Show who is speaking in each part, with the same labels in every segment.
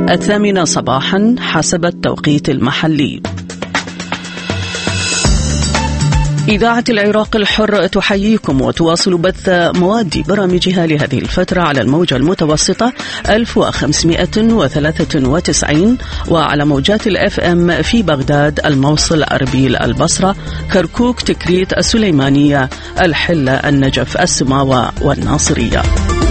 Speaker 1: 8 صباحا حسب التوقيت المحلي. إذاعة العراق الحر تحييكم وتواصل بث مواد برامجها لهذه الفترة على الموجة المتوسطة 1593 وعلى موجات الأف أم في بغداد، الموصل، أربيل، البصرة، كركوك، تكريت، السليمانية، الحلة، النجف، السماوة والناصرية.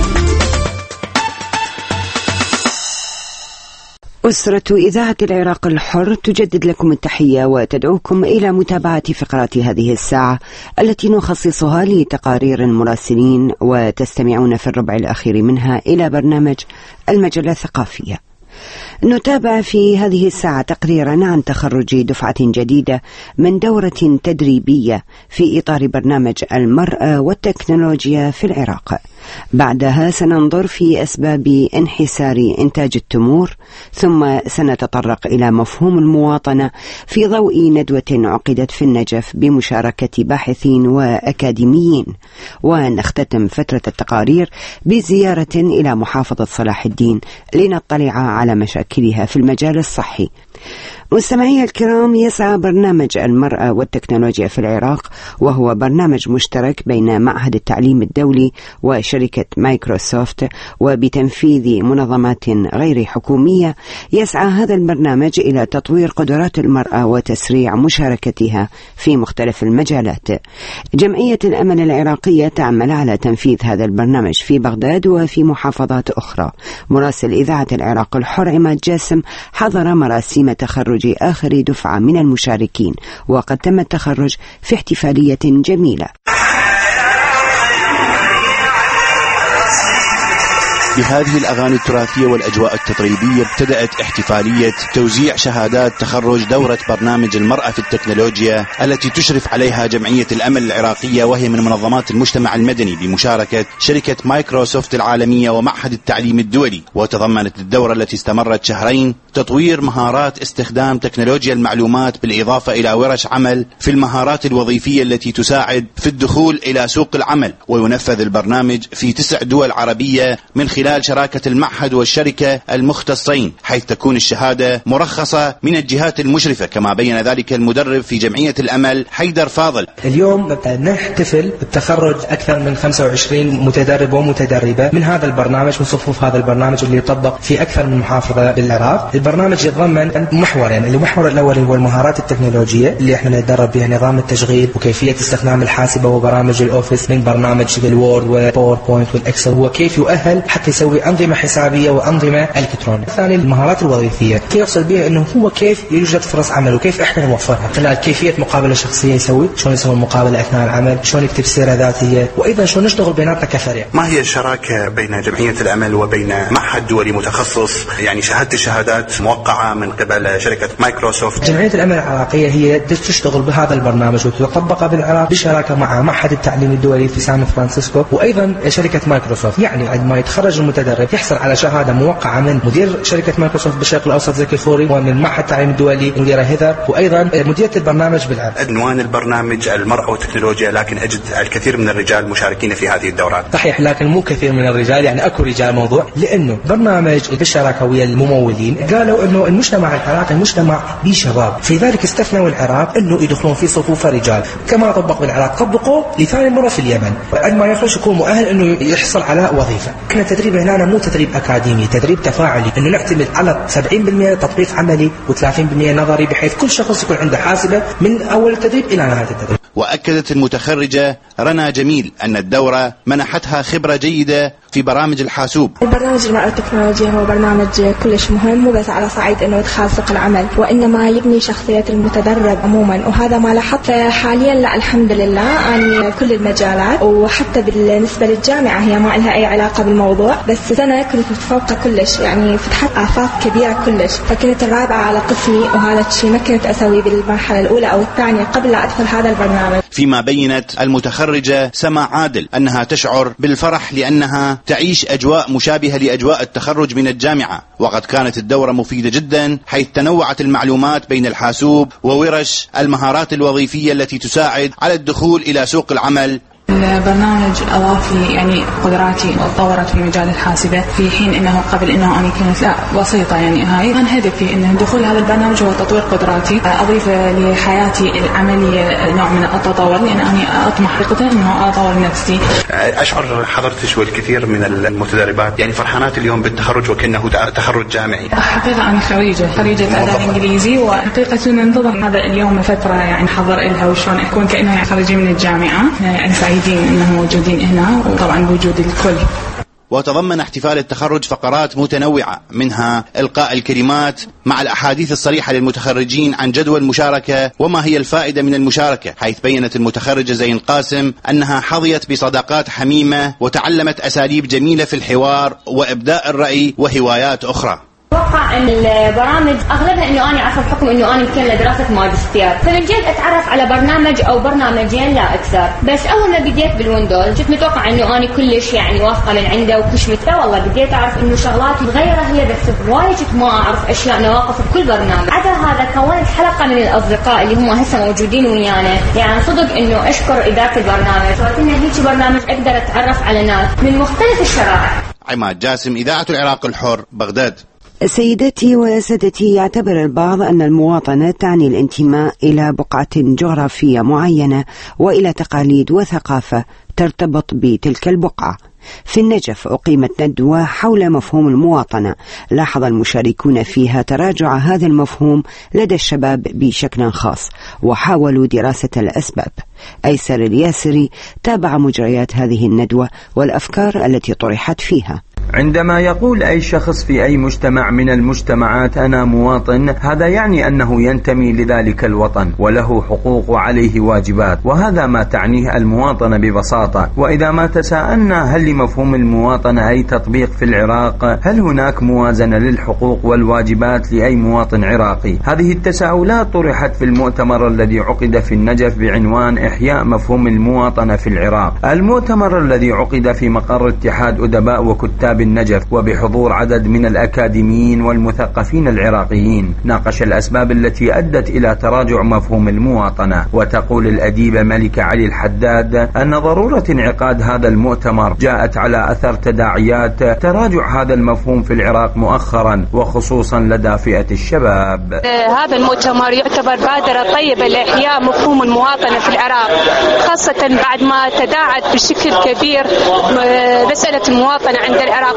Speaker 2: أسرة إذاعة العراق الحر تجدد لكم التحية وتدعوكم إلى متابعة فقرات هذه الساعة التي نخصصها لتقارير المراسلين، وتستمعون في الربع الأخير منها إلى برنامج المجلة الثقافية. نتابع في هذه الساعة تقريرا عن تخرج دفعة جديدة من دورة تدريبية في إطار برنامج المرأة والتكنولوجيا في العراق. بعدها سننظر في أسباب انحسار إنتاج التمور، ثم سنتطرق إلى مفهوم المواطنة في ضوء ندوة عقدت في النجف بمشاركة باحثين وأكاديميين، ونختتم فترة التقارير بزيارة إلى محافظة صلاح الدين لنطلع على مشاكلها في المجال الصحي. مستمعي الكرام، يسعى برنامج المرأة والتكنولوجيا في العراق، وهو برنامج مشترك بين معهد التعليم الدولي وشركة مايكروسوفت وبتنفيذ منظمات غير حكومية. يسعى هذا البرنامج إلى تطوير قدرات المرأة وتسريع مشاركتها في مختلف المجالات. جمعية الأمل العراقية تعمل على تنفيذ هذا البرنامج في بغداد وفي محافظات أخرى. مراسل إذاعة العراق الحر عماد جاسم حضر مراسيم تخرج آخر دفعة من المشاركين، وقد تم التخرج في احتفالية جميلة.
Speaker 3: بهذه الأغاني التراثية والأجواء التطريبية ابتدأت احتفالية توزيع شهادات تخرج دورة برنامج المرأة في التكنولوجيا التي تشرف عليها جمعية الأمل العراقية، وهي من منظمات المجتمع المدني بمشاركة شركة مايكروسوفت العالمية ومعهد التعليم الدولي. وتضمنت الدورة التي استمرت شهرين تطوير مهارات استخدام تكنولوجيا المعلومات، بالإضافة إلى ورش عمل في المهارات الوظيفية التي تساعد في الدخول إلى سوق العمل. وينفذ البرنامج في 9 دول عربية من خلال شراكة المعهد والشركة المختصين، حيث تكون الشهادة مرخصة من الجهات المشرفة، كما بين ذلك المدرب في جمعية الأمل حيدر فاضل.
Speaker 4: اليوم نحتفل بتخرج أكثر من 25 متدرب ومتدربة من هذا البرنامج، من صفوف هذا البرنامج اللي يطبق في أكثر من محافظة بالعراق. البرنامج يتضمن محورين، المحور الأول هو المهارات التكنولوجية اللي احنا نتدرب بها نظام التشغيل وكيفية استخدام الحاسبة وبرامج الأوفيس من برنامج الوورد والباوربوينت والإكسل، وكيف يؤهل حتى يسوي أنظمة حسابية وأنظمة إلكترونية. الثاني المهارات الوظيفية، كيف يقصد بها إنه هو كيف يوجد فرص عمل وكيف إحنا نوفرها خلال كيفية مقابلة شخصية يسوي، شلون يسوي المقابلة أثناء العمل، شلون يكتب سيرة ذاتية، وأيضا شلون نشتغل بيناتنا كفريق.
Speaker 3: ما هي الشراكة بين جمعية الأمل وبين معهد دولي متخصص؟ يعني شهادة الشهادات موقعة من قبل شركة مايكروسوفت.
Speaker 4: جمعية الأمل العراقية هي تشتغل بهذا البرنامج وتطبقه بالعراق بشراكة مع معهد التعليم الدولي في سان فرانسيسكو وأيضا شركة مايكروسوفت. يعني عندما يتخرج المتدرب يحصل على شهادة موقعة من مدير شركة مايكروسوفت بالشرق الأوسط زكي الفوري، ومن معهد التعليم الدولي مديرة هيدر، وأيضا مديرة البرنامج بالعراق.
Speaker 3: عنوان البرنامج المرأة والتكنولوجيا، لكن أجد الكثير من الرجال مشاركين في هذه الدورات.
Speaker 4: صحيح، لكن مو كثير من الرجال، يعني أكو رجال موضوع، لأنه برنامج بالشراكة ويا الممولين قالوا إنه المجتمع العراقي مجتمع بشباب، في ذلك استثنوا العراق إنه يدخلون في صفوف رجال كما طبق بالعراق، طبقوا لثاني مرة في اليمن. عندما يخرج يكون مؤهل إنه يحصل على وظيفة. إحنا تدريب هنا مو تدريب أكاديمي، تدريب تفاعلي، إنه نعتمد على 70% تطبيق عملي و30% نظري، بحيث كل شخص يكون عنده حاسبة من أول التدريب إلى نهاية التدريب.
Speaker 3: وأكدت المتخرجة رنا جميل أن الدورة منحتها خبرة جيدة في برامج الحاسوب.
Speaker 5: البرنامج المرأة والتكنولوجيا هو برنامج كلش مهم، مو بس على صعيد انه ادخال سوق العمل، وانما يبني شخصية المتدرب عموما، وهذا ما لاحظت حاليا. لا الحمد لله اني كل المجالات، وحتى بالنسبة للجامعة هي ما لها اي علاقة بالموضوع، بس سنة كنت متفوقة كلش، يعني فتحت آفاق كبيرة كلش، فكنت الرابعة على قسمي، وهذا الشيء ما كنت اسويه بالمرحلة الاولى او الثانية قبل لا ادخل هذا البرنامج.
Speaker 3: فيما بينت المتخرجة سما عادل أنها تشعر بالفرح لأنها تعيش أجواء مشابهة لأجواء التخرج من الجامعة، وقد كانت الدورة مفيدة جدا، حيث تنوعت المعلومات بين الحاسوب وورش المهارات الوظيفية التي تساعد على الدخول إلى سوق العمل
Speaker 6: البرنامج أضاف لي يعني قدراتي وتطورت في مجال الحاسبة، في حين أنه قبل أنه أنا كنت لا بسيطة. يعني هاي كان هدفي أن دخول هذا البرنامج هو تطوير قدراتي، أضيف لحياتي العملية نوع من التطور، لأن أنا أطمح حقيقة أنه أطور نفسي.
Speaker 3: أشعر حضرتك والكثير من المتدربات يعني فرحانات اليوم بالتخرج وكأنه تخرج جامعي.
Speaker 6: حقيقة أنا خريجة آداب إنجليزي، وحقيقة ننتظر هذا اليوم فترة يعني نحضر إلها وشون أكون كأنه خريجين من الجامعة. يعني سعيدين أنهم موجودين هنا، وطبعا بوجود الكل.
Speaker 3: وتضمن احتفال التخرج فقرات متنوعة، منها إلقاء الكلمات مع الأحاديث الصريحة للمتخرجين عن جدوى المشاركة وما هي الفائدة من المشاركة، حيث بيّنت المتخرجة زين قاسم أنها حظيت بصداقات حميمة وتعلمت أساليب جميلة في الحوار وإبداء الرأي وهوايات أخرى.
Speaker 7: أتوقع أن البرامج أغلبها أنه أنا أعرف بحكم أنه أنا مكملة دراسة ماجستير، فمن جد أتعرف على برنامج أو برنامجين لا أكثر. بس أول ما بديت بالويندوز جيت متوقع أنه أنا كلش يعني واثقة من عنده وكشمت، لا والله بديت أعرف أنه شغلات متغيرة هي، بس وايد ما أعرف أشياء نواقص بكل برنامج. عدا هذا كونت حلقة من الأصدقاء اللي هم هسه موجودين ويانا، يعني صدق أنه أشكر إدارة البرنامج، صارت لنا هيك برنامج أقدر أتعرف على ناس من مختلف الشرائح.
Speaker 3: عماد جاسم، إذاعة العراق الحر، بغداد.
Speaker 2: سيدتي وسادتي، يعتبر البعض أن المواطنة تعني الانتماء إلى بقعة جغرافية معينة وإلى تقاليد وثقافة ترتبط بتلك البقعة. في النجف أقيمت ندوة حول مفهوم المواطنة، لاحظ المشاركون فيها تراجع هذا المفهوم لدى الشباب بشكل خاص، وحاولوا دراسة الأسباب. أيسر الياسري تابع مجريات هذه الندوة والأفكار التي طرحت فيها.
Speaker 8: عندما يقول أي شخص في أي مجتمع من المجتمعات أنا مواطن، هذا يعني أنه ينتمي لذلك الوطن وله حقوق وعليه واجبات، وهذا ما تعنيه المواطنة ببساطة. وإذا ما تساءلنا هل لمفهوم المواطنة أي تطبيق في العراق؟ هل هناك موازنة للحقوق والواجبات لأي مواطن عراقي؟ هذه التساؤلات طرحت في المؤتمر الذي عقد في النجف بعنوان إحياء مفهوم المواطنة في العراق. المؤتمر الذي عقد في مقر اتحاد أدباء وكتاب النجف وبحضور عدد من الأكاديميين والمثقفين العراقيين، ناقش الأسباب التي أدت إلى تراجع مفهوم المواطنة. وتقول الأديبة ملكة علي الحداد أن ضرورة انعقاد هذا المؤتمر جاءت على أثر تداعيات تراجع هذا المفهوم في العراق مؤخرا، وخصوصا لدى فئة الشباب.
Speaker 9: هذا المؤتمر يعتبر بادرة طيبة لإحياء مفهوم المواطنة في العراق، خاصة بعد ما تداعت بشكل كبير مسألة المواطنة عند العراقيين.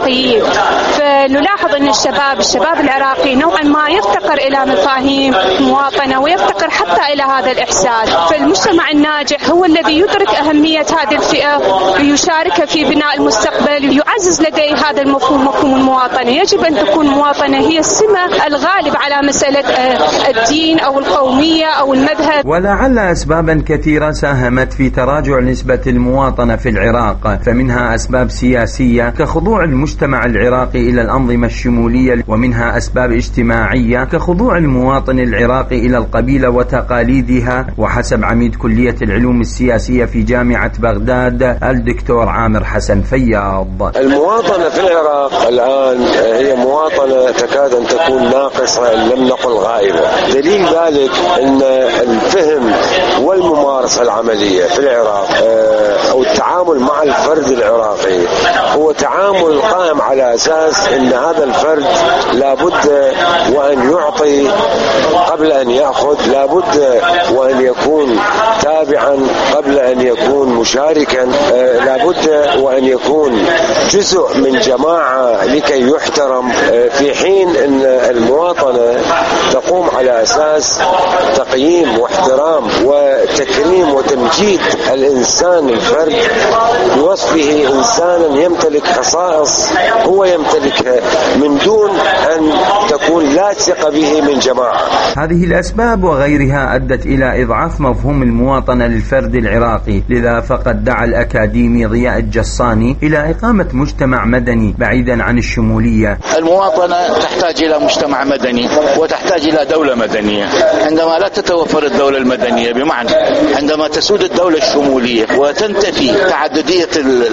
Speaker 9: فنلاحظ أن الشباب العراقي نوعا ما يفتقر إلى مفاهيم مواطنة ويفتقر حتى إلى هذا الإحساس. فالمجتمع الناجح هو الذي يدرك أهمية هذه الفئة ويشارك في بناء المستقبل، يعزز لديه هذا المفهوم، مفهوم المواطنة. يجب أن تكون المواطنة هي السمة الغالب على مسألة الدين أو القومية أو المذهب.
Speaker 8: ولعل أسبابا كثيرة ساهمت في تراجع نسبة المواطنة في العراق، فمنها أسباب سياسية كخضوع المجتمع العراقي إلى الأنظمة الشمولية، ومنها أسباب اجتماعية كخضوع المواطن العراقي إلى القبيلة وتقاليدها. وحسب عميد كلية العلوم السياسية في جامعة بغداد الدكتور عامر حسن فياض،
Speaker 10: المواطنة في العراق الآن هي مواطنة تكاد أن تكون ناقصة إن لم نقل غائبة. دليل ذلك أن الفهم والممارسة العملية في العراق أو التعامل مع الفرد العراقي هو تعامل قائم على أساس أن هذا الفرد لابد وأن يعطي قبل أن يأخذ، لابد وأن يكون تابعا قبل أن يكون مشاركا، لابد وأن يكون جزء من جماعة لكي يحترم، في حين أن المواطنة تقوم على أساس تقييم واحترام وتكريم وتمجيد الإنسان الفرد بوصفه إنسانا يمتلك خصائص هو يمتلكها من دون أن تكون لا ثقة به من جماعة.
Speaker 8: هذه الأسباب وغيرها أدت إلى إضعاف مفهوم المواطنة للفرد العراقي. لذا فقد دعا الأكاديمي ضياء الجصاني إلى إقامة مجتمع مدني بعيدا عن الشمولية.
Speaker 11: المواطنة تحتاج إلى مجتمع مدني وتحتاج إلى دولة مدنية. عندما لا تتوفر الدولة المدنية، بمعنى عندما تسود الدولة الشمولية وتنتفي تعددية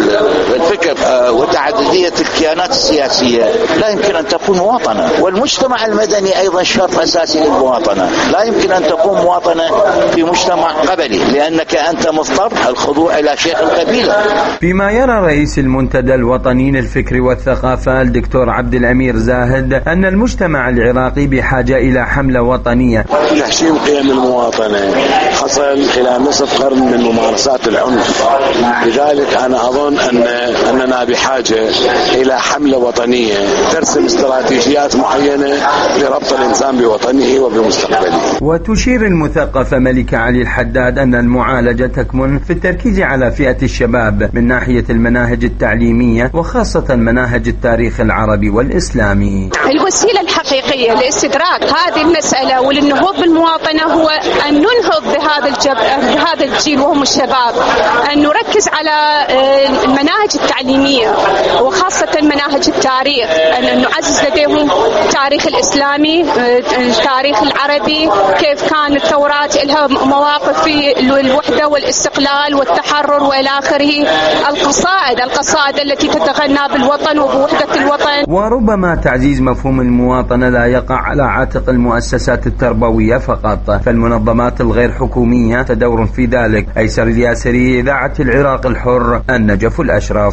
Speaker 11: الفكر وتعددية الكيانات السياسية لا يمكن أن تكون مواطنة، والمجتمع المدني أيضا شرط أساسي للمواطنة. لا يمكن أن تكون مواطنة في مجتمع قبلي لأنك أنت مضطر الخضوع إلى شيخ القبيلة.
Speaker 8: فيما يرى رئيس المنتدى الوطني للفكر والثقافة الدكتور عبد الأمير زاهد أن المجتمع العراقي بحاجة إلى حملة وطنية.
Speaker 10: تحشيم قيم المواطنة حصل خلال نصف قرن من ممارسات العنف، لذلك أنا أظن أننا بحاجة إلى حملة وطنية ترسم استراتيجيات معينة لربط الإنسان بوطنه وبمستقبله.
Speaker 8: وتشير المثقفة ملكة علي الحداد أن المعالجة تكمن في التركيز على فئة الشباب من ناحية المناهج التعليمية وخاصة مناهج التاريخ العربي والإسلامي.
Speaker 9: الوسيلة الحقيقية لاستدراك هذه المسألة وللنهوض بالمواطنة هو أن ننهض بهذا الجيل وهم الشباب، أن نركز على المناهج التعليمية وخاصة مناهج التاريخ، أن نعزز لديهم التاريخ الإسلامي، التاريخ العربي، كيف كانت الثورات لها مواقف في الوحدة والاستقلال والتحرر وإلى آخره، القصائد التي تتغنى بالوطن وبوحدة الوطن.
Speaker 8: وربما تعزيز مفهوم المواطنة لا يقع على عاتق المؤسسات التربوية فقط، فالمنظمات الغير حكومية تدور في ذلك. أيسر الياسري، إذاعة العراق الحر، النجف الأشرف.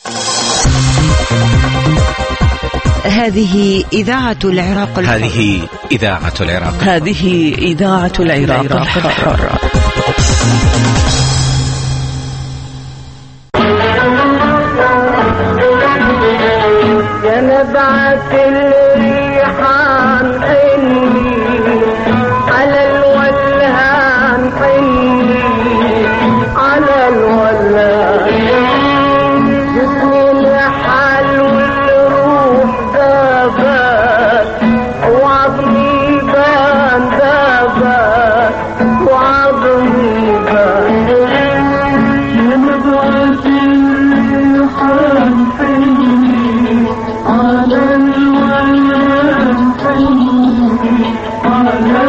Speaker 2: هذه إذاعة العراق الحر.
Speaker 1: هذه إذاعة العراق الحر.
Speaker 12: جنبعت الريحان حني على الولهان، حني على الولهان، جسمي الحال والروح ذابت وعظمي بان، ذابت وعظمي بان. جنبعت الريحان حني على الولهان، حني على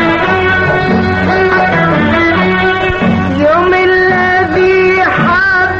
Speaker 12: يوم الذي حاب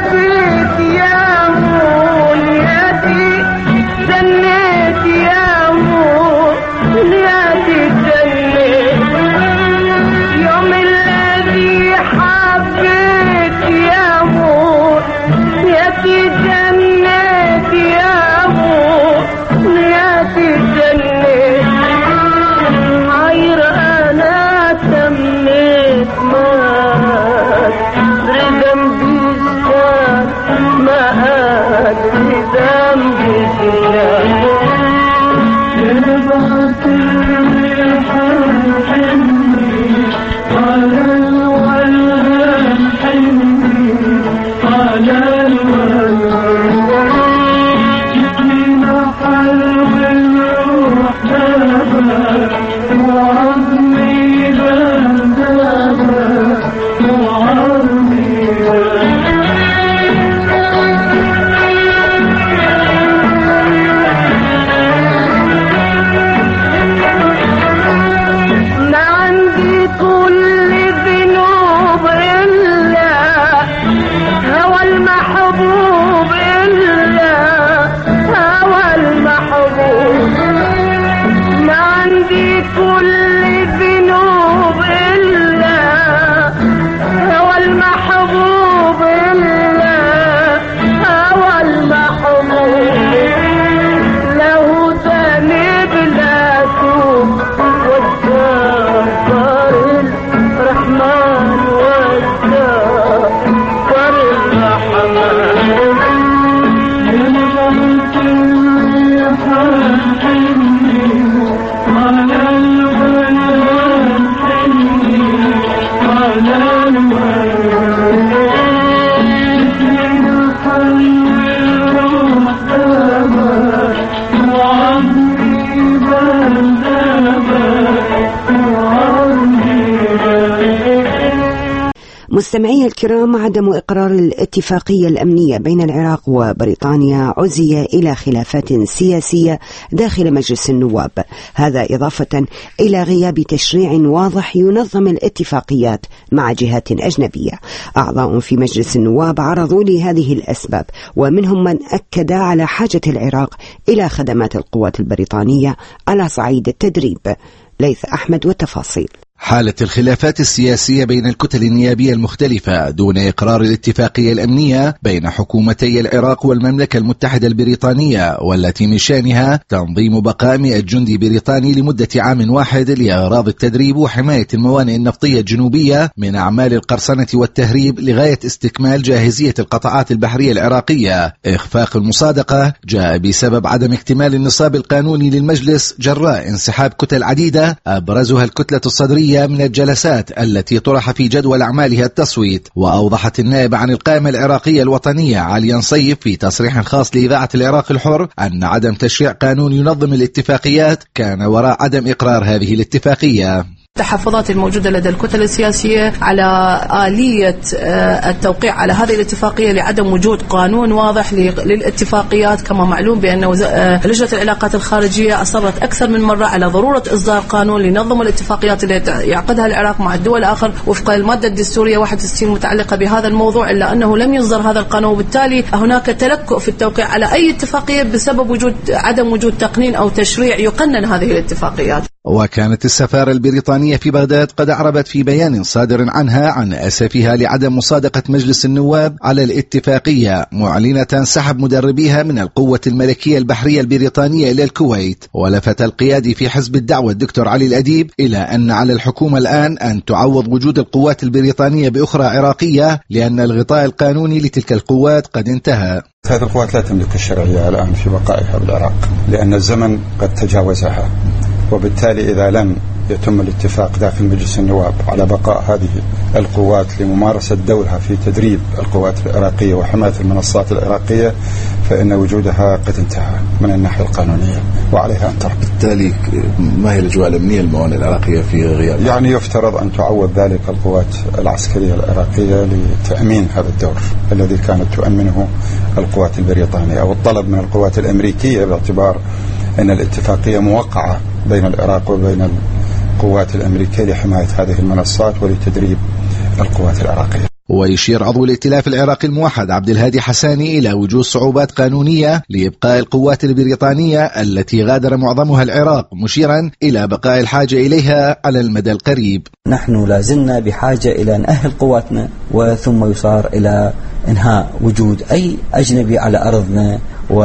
Speaker 2: مستمعي الكرام، عدم إقرار الاتفاقية الأمنية بين العراق وبريطانيا عزي إلى خلافات سياسية داخل مجلس النواب، هذا إضافة إلى غياب تشريع واضح ينظم الاتفاقيات مع جهات أجنبية. أعضاء في مجلس النواب عرضوا لهذه الأسباب، ومنهم من أكد على حاجة العراق إلى خدمات القوات البريطانية على صعيد التدريب. ليث أحمد والتفاصيل.
Speaker 13: حالة الخلافات السياسية بين الكتل النيابية المختلفة دون إقرار الاتفاقية الأمنية بين حكومتي العراق والمملكة المتحدة البريطانية، والتي من شأنها تنظيم بقاء 100 جندي بريطاني لمدة عام واحد لأغراض التدريب وحماية الموانئ النفطية الجنوبية من أعمال القرصنة والتهريب لغاية استكمال جاهزية القطاعات البحرية العراقية. إخفاق المصادقة جاء بسبب عدم اكتمال النصاب القانوني للمجلس جراء انسحاب كتل عديدة أبرزها الكتلة الصدرية من الجلسات التي طرح في جدول أعمالها التصويت. وأوضحت النائب عن القائمة العراقية الوطنية علي نصيف في تصريح خاص لإذاعة العراق الحر أن عدم تشريع قانون ينظم الاتفاقيات كان وراء عدم إقرار هذه الاتفاقية.
Speaker 14: التحفظات الموجودة لدى الكتل السياسية على آلية التوقيع على هذه الاتفاقية لعدم وجود قانون واضح للاتفاقيات، كما معلوم بأن لجنة العلاقات الخارجية أصرت أكثر من مرة على ضرورة إصدار قانون لنظم الاتفاقيات التي يعقدها العراق مع الدول الآخر وفق المادة الدستورية 61 متعلقة بهذا الموضوع، إلا أنه لم يصدر هذا القانون، وبالتالي هناك تلكؤ في التوقيع على أي اتفاقية بسبب عدم وجود تقنين أو تشريع يقنن هذه الاتفاقيات.
Speaker 13: وكانت السفارة البريطانية في بغداد قد أعربت في بيان صادر عنها عن أسفها لعدم مصادقة مجلس النواب على الاتفاقية، معلنة سحب مدربيها من القوة الملكية البحرية البريطانية إلى الكويت. ولفت القيادي في حزب الدعوة الدكتور علي الأديب إلى أن على الحكومة الآن أن تعوض وجود القوات البريطانية بأخرى عراقية، لأن الغطاء القانوني لتلك القوات قد انتهى.
Speaker 15: هذه القوات لا تملك الشرعية الآن في بقائها بالعراق، لأن الزمن قد تجاوزها، وبالتالي إذا لم يتم الاتفاق داخل مجلس النواب على بقاء هذه القوات لممارسة دورها في تدريب القوات العراقية وحماية المنصات العراقية، فإن وجودها قد انتهى من الناحية القانونية وعليها أن ترك.
Speaker 13: بالتالي ما هي الأجواء الأمنية الموانئ العراقية في غياب؟
Speaker 15: يعني يفترض أن تعوض ذلك القوات العسكرية العراقية لتأمين هذا الدور الذي كانت تؤمنه القوات البريطانية، أو الطلب من القوات الأمريكية، باعتبار أن الاتفاقية موقعة بين العراق وبين القوات الأمريكية لحماية هذه المنصات ولتدريب القوات العراقية.
Speaker 13: ويشير عضو الائتلاف العراقي الموحد عبد الهادي حساني إلى وجود صعوبات قانونية لإبقاء القوات البريطانية التي غادر معظمها العراق، مشيرا إلى بقاء الحاجة إليها على المدى القريب.
Speaker 16: نحن لازلنا بحاجة إلى نأهل قواتنا، وثم يصار إلى إنهاء وجود أي أجنبي على أرضنا.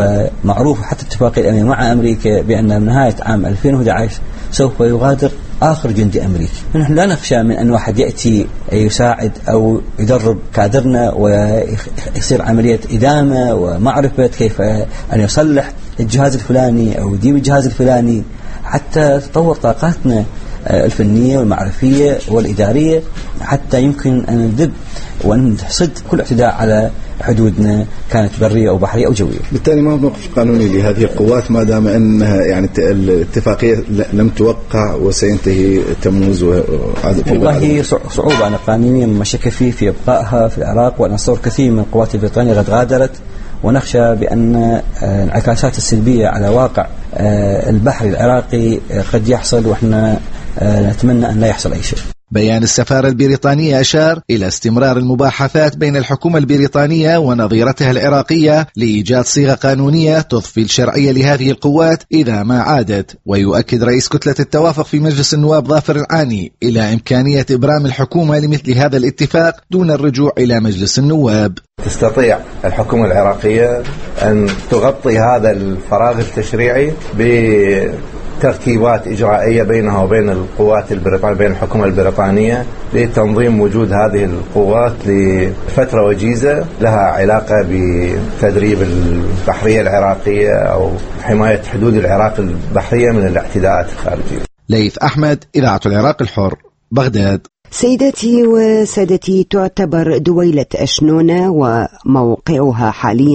Speaker 16: ومعروف حتى اتفاقية الأمنية مع أمريكا بأن من نهاية عام 2011 سوف يغادر آخر جندي أمريكي. نحن لا نخشى من أن واحد يأتي يساعد أو يدرب كادرنا ويصير عملية إدامة ومعرفة كيف أن يصلح الجهاز الفلاني أو يديم الجهاز الفلاني، حتى تطور طاقاتنا الفنية والمعرفية والإدارية، حتى يمكن أن نذب وأن نحصد كل اعتداء على حدودنا، كانت برية أو بحرية أو جوية.
Speaker 13: بالتالي ما هو موقف قانوني لهذه القوات ما دام أنها يعني الاتفاقية لم توقع وسينتهي تموز
Speaker 16: والله صعوبة أنا قانونيا ما شك فيه في إبقائها في العراق، وأن صور كثير من القوات البريطانية قد غادرت، ونخشى بأن الانعكاسات السلبية على واقع البحر العراقي قد يحصل، وإحنا نتمنى أن لا يحصل أي شيء.
Speaker 13: بيان السفارة البريطانية أشار إلى استمرار المباحثات بين الحكومة البريطانية ونظيرتها العراقية لإيجاد صيغة قانونية تضفي الشرعية لهذه القوات إذا ما عادت. ويؤكد رئيس كتلة التوافق في مجلس النواب ظافر العاني إلى إمكانية إبرام الحكومة لمثل هذا الاتفاق دون الرجوع إلى مجلس النواب.
Speaker 17: تستطيع الحكومة العراقية أن تغطي هذا الفراغ التشريعي ترتيبات إجرائية بينها وبين القوات البريطانية، بين الحكومة البريطانية، لتنظيم وجود هذه القوات لفترة وجيزة لها علاقة بتدريب البحرية العراقية أو حماية حدود العراق البحرية من الاعتداءات الخارجية.
Speaker 13: ليث أحمد، إذاعة العراق الحر، بغداد.
Speaker 2: سيداتي وسادتي، تعتبر دويلة أشنونة وموقعها حاليا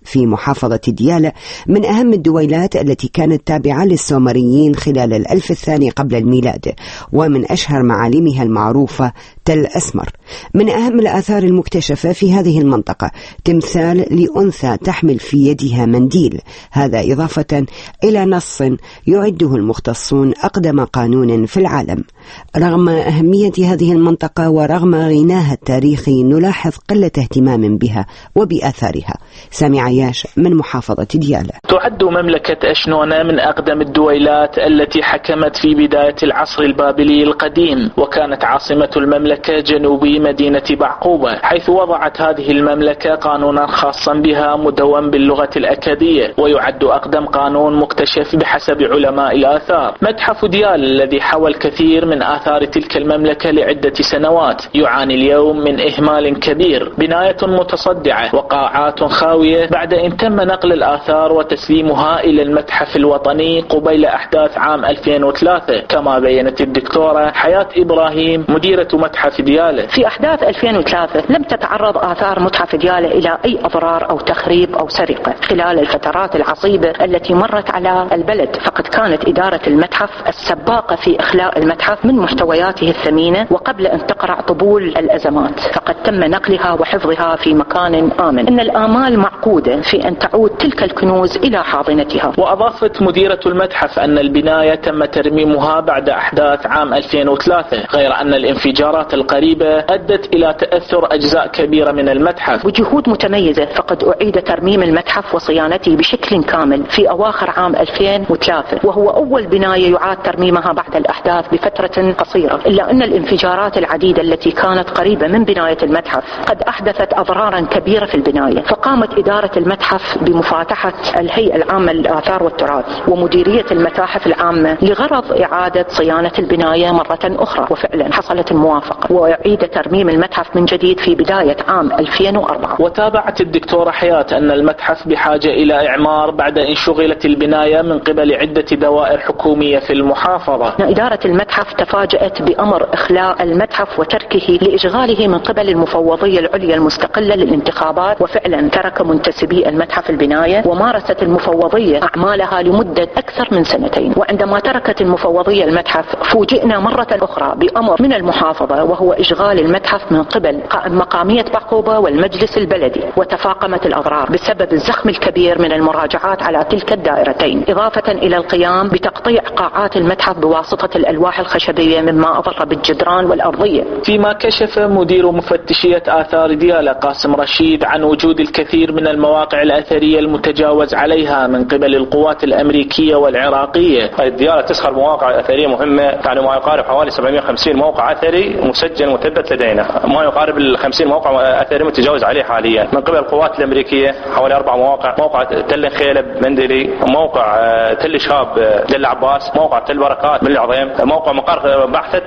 Speaker 2: في محافظة ديالى من أهم الدويلات التي كانت تابعة للسومريين خلال الألف الثاني قبل الميلاد، ومن أشهر معالمها المعروفة تل أسمر. من أهم الآثار المكتشفة في هذه المنطقة تمثال لأنثى تحمل في يدها منديل، هذا إضافة إلى نص يعده المختصون أقدم قانون في العالم. رغم أهمية هذه المنطقة ورغم غناها التاريخي نلاحظ قلة اهتمام بها وبآثارها. سامي عياش من محافظة ديالى.
Speaker 18: تعد مملكة أشنونة من أقدم الدويلات التي حكمت في بداية العصر البابلي القديم، وكانت عاصمة المملكة جنوبي مدينة بعقوبة، حيث وضعت هذه المملكة قانونا خاصا بها مدون باللغة الأكادية، ويعد أقدم قانون مكتشف بحسب علماء الآثار. متحف ديالى الذي حوى الكثير من آثار تلك المملكة لعدة سنوات يعاني اليوم من إهمال كبير، بناية متصدعة وقاعات خاوية بعد أن تم نقل الآثار وتسليمها إلى المتحف الوطني قبيل أحداث عام 2003، كما بيّنت الدكتورة حياة إبراهيم مديرة متحف ديالى.
Speaker 19: في أحداث 2003 لم تتعرض آثار متحف ديالى إلى أي أضرار أو تخريب أو سرقة خلال الفترات العصيبة التي مرت على البلد، فقد كانت إدارة المتحف السباقة في إخلاء المتحف من محتوياته الثمينة وقبل أن تقرع طبول الأزمات، فقد تم نقلها وحفظها في مكان آمن. إن الآمال معقودة في أن تعود تلك الكنوز إلى حاضنتها.
Speaker 18: وأضافت مديرة المتحف أن البناية تم ترميمها بعد أحداث عام 2003، غير أن الانفجارات القريبة أدت إلى تأثر أجزاء كبيرة من المتحف.
Speaker 19: بجهود متميزة فقد أعيد ترميم المتحف وصيانته بشكل كامل في أواخر عام 2003، وهو أول بناية يعاد ترميمها بعد الأحداث بفترة قصيرة، إلا أن الانفجارات العديدة التي كانت قريبة من بناية المتحف قد أحدثت أضرارا كبيرة في البناية، فقامت إدارة المتحف بمفاتحة الهيئة العامة للآثار والتراث ومديرية المتاحف العامة لغرض إعادة صيانة البناية مرة أخرى، وفعلا حصلت الموافقة وأعيد ترميم المتحف من جديد في بداية عام 2004.
Speaker 18: وتابعت الدكتورة حياة أن المتحف بحاجة إلى إعمار بعد أن شغلت البناية من قبل عدة دوائر حكومية في المحافظة.
Speaker 19: إدارة المتحف تفاجأت بأمر إخلاء المتحف وتركه لإشغاله من قبل المفوضية العليا المستقلة للانتخابات، وفعلا ترك منتسبي المتحف البناية ومارست المفوضية أعمالها لمدة أكثر من سنتين. وعندما تركت المفوضية المتحف فوجئنا مرة أخرى بأمر من المحافظة وهو إشغال المتحف من قبل مقامية بعقوبة والمجلس البلدي، وتفاقمت الأضرار بسبب الزخم الكبير من المراجعات على تلك الدائرتين، إضافة إلى القيام بتقطيع قاعات المتحف بواسطة الألواح الخشبية مما أضر بالجدران والأرضية.
Speaker 18: فيما كشف مدير مفتشية آثار ديالى قاسم رشيد عن وجود الكثير من المواقع الأثرية المتجاوز عليها من قبل القوات الأمريكية والعراقية.
Speaker 20: ديالى تسخر مواقع أثرية مهمة، يعني ما يقارب حوالي 750 موقع أثري مسجل مثبت لدينا، ما يقارب ال 50 موقع أثري متجاوز عليه حاليا من قبل القوات الأمريكية، حوالي 4 مواقع، موقع تل خيلب مندلي، موقع تل شاب تل عباس، موقع تل بركات من العظيم، موقع مقر بعثة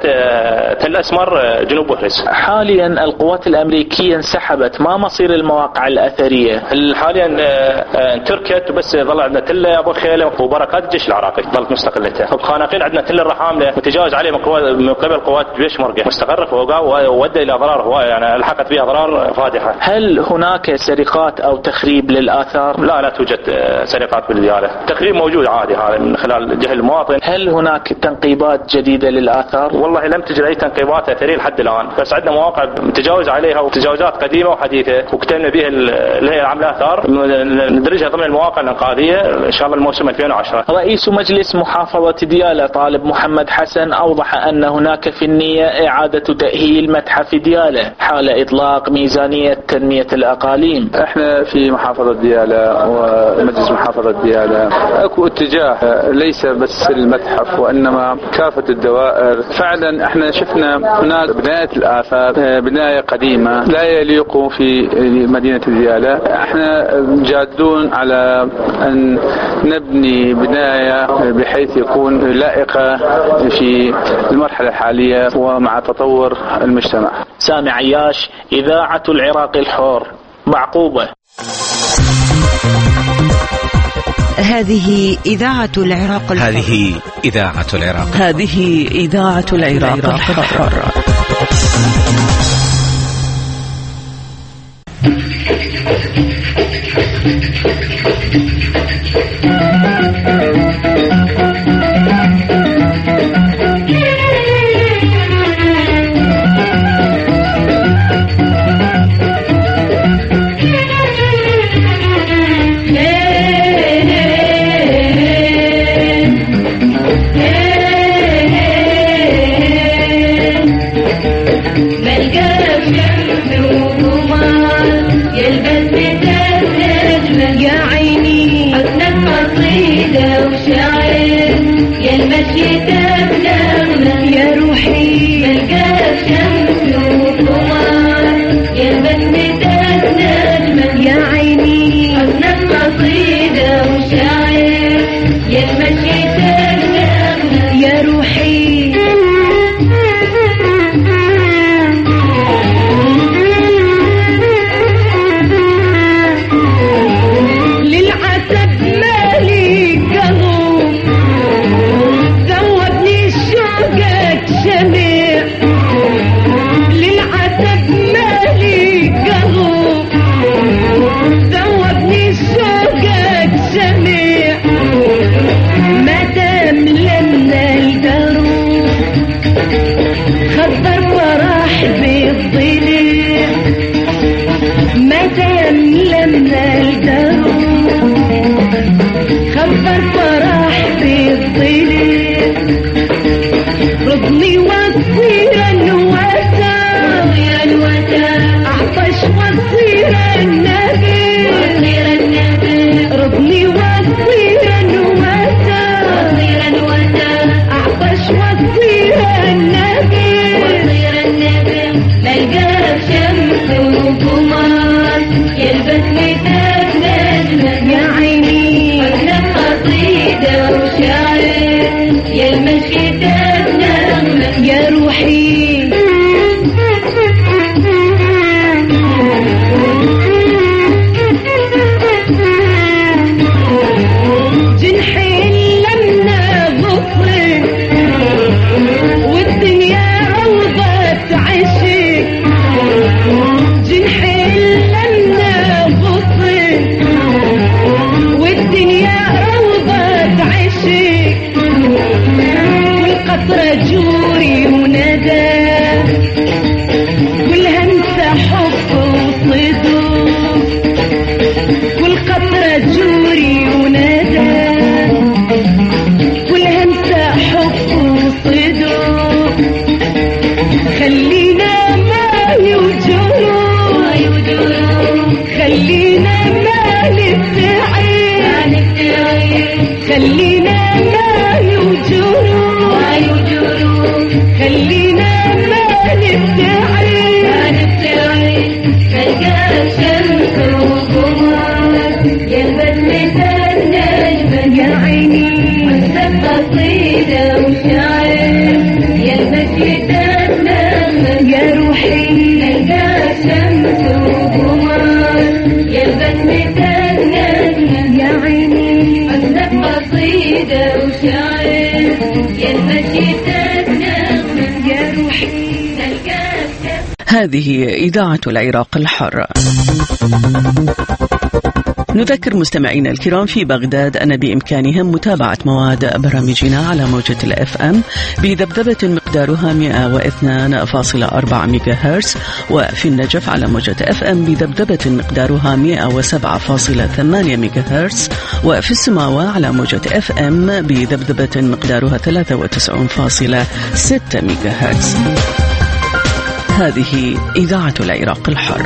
Speaker 20: تل أسمر جنوب بوهرس.
Speaker 18: حاليا القوات الأمريكية انسحبت، ما مصير المواقع الأثرية؟
Speaker 20: حاليا تركت، بس ظل عندنا تل أبو خيلة وبركات الجيش العراقي ظلت مستقلتها. بخانقين عندنا تل الرحاملة متجاوز عليه من قبل قوات جيش مرقة، مستقر فوقه وودى إلى أضرار هواية، يعني الحقت فيها أضرار فادحة.
Speaker 18: هل هناك سرقات أو تخريب للآثار؟
Speaker 20: لا توجد سرقات بالديالة، تخريب موجود عادي هذا من خلال جهل المواطن.
Speaker 18: هل هناك تنقيبات جديدة للآثار؟
Speaker 20: والله لم تجد أي تنقيبات أثرية لحد الآن، بس عندنا مواقع متجاوز عليها وتجاوزات قديمة وحديثة، وكتبنا بها الهيئة العامة للآثار ندرجها ضمن المواقع الإنقاذية إن شاء الله الموسم 2010.
Speaker 18: رئيس مجلس محافظة ديالى طالب محمد حسن أوضح أن هناك في النية إعادة تأهيل متحف ديالى حال إطلاق ميزانية تنمية الأقاليم.
Speaker 21: احنا في محافظة ديالى ومجلس محافظة ديالى اكو اتجاه ليس بس المتحف وإنما كافة الدوائر. فعلا احنا شفنا هناك بناية الآثار بناية قديمة لا يليق في مدينة ديالى، احنا جادون على أن نبني بناية بحيث يكون لائقة في المرحلة الحالية ومع تطور المجتمع.
Speaker 18: سامي عياش، إذاعة العراق الحر، بعقوبة.
Speaker 2: هذه إذاعة العراق الحر.
Speaker 22: هذه إذاعة العراق.
Speaker 1: هذه إذاعة العراق الحر.
Speaker 12: وشاعر يا المشي تبنغنا يا روحي بلقى شمس وقمر يا البسم تتنجم يا عيني أصنع قصيدة وشاعر يا المشي تبنغنا يا روحي رضني وصير النواسة أعطش وصير النبي رضني وصير النواسة أعطش وصير النبي للقى شمس وقمر يلبس مثال نجمة يا عيني أكتب قصيدة وشاعر يا المشي تتنغم يا روحي جنحي لمنا ظفري والدنيا روضة عشي جنحي لمنا ظفري والدنيا روضة عشي والقطرة جوري وندى والهمسة حب وصدور والقطرة جوري وندى والهمسة حب وصدور خلينا ماي وجروح خلينا ما نبتعد خلينا ماي وجروح خلينا ما نبتعد فلقى شمس وقمر يلبس مثال نجمة يا عيني واكتب قصيدة وشاعر يلبس تتنغم يا روحي فلقى شمس وقمر يلبس مثال نجمة يا عيني واكتب قصيدة وشاعر يلبس تتنغم يا روحي
Speaker 1: هذه إذاعة العراق الحر. نذكر مستمعينا الكرام في بغداد أن بإمكانهم متابعة مواد برامجنا على موجة الFM بذبذبة مقدارها 102.4 ميجا هرتز، وفي النجف على موجة FM بذبذبة مقدارها 107.8 ميجا هرتز، وفي السماوة على موجة FM بذبذبة مقدارها 93.6 ميجا هرتز. هذه إذاعة العراق الحر.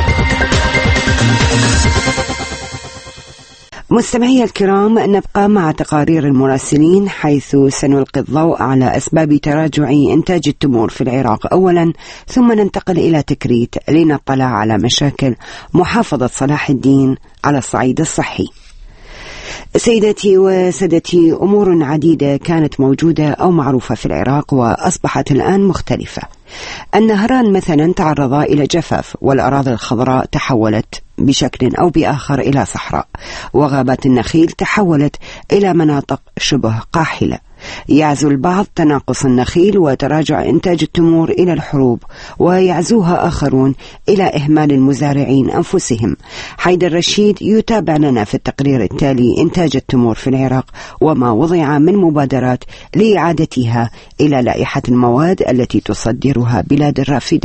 Speaker 2: مستمعي الكرام، نبقى مع تقارير المراسلين حيث سنلقي الضوء على أسباب تراجع إنتاج التمور في العراق أولا، ثم ننتقل إلى تكريت لنطلع على مشاكل محافظة صلاح الدين على الصعيد الصحي. سيداتي وسادتي، أمور عديدة كانت موجودة أو معروفة في العراق وأصبحت الآن مختلفة. النهران مثلا تعرضا إلى جفاف، والأراضي الخضراء تحولت بشكل أو بآخر إلى صحراء، وغابات النخيل تحولت إلى مناطق شبه قاحلة. يعزو البعض تناقص النخيل وتراجع إنتاج التمور إلى الحروب، ويعزوها آخرون إلى إهمال المزارعين أنفسهم. حيدر رشيد يتابع لنا في التقرير التالي إنتاج التمور في العراق وما وضع من مبادرات لإعادتها إلى لائحة المواد التي تصدرها بلاد الرافدين.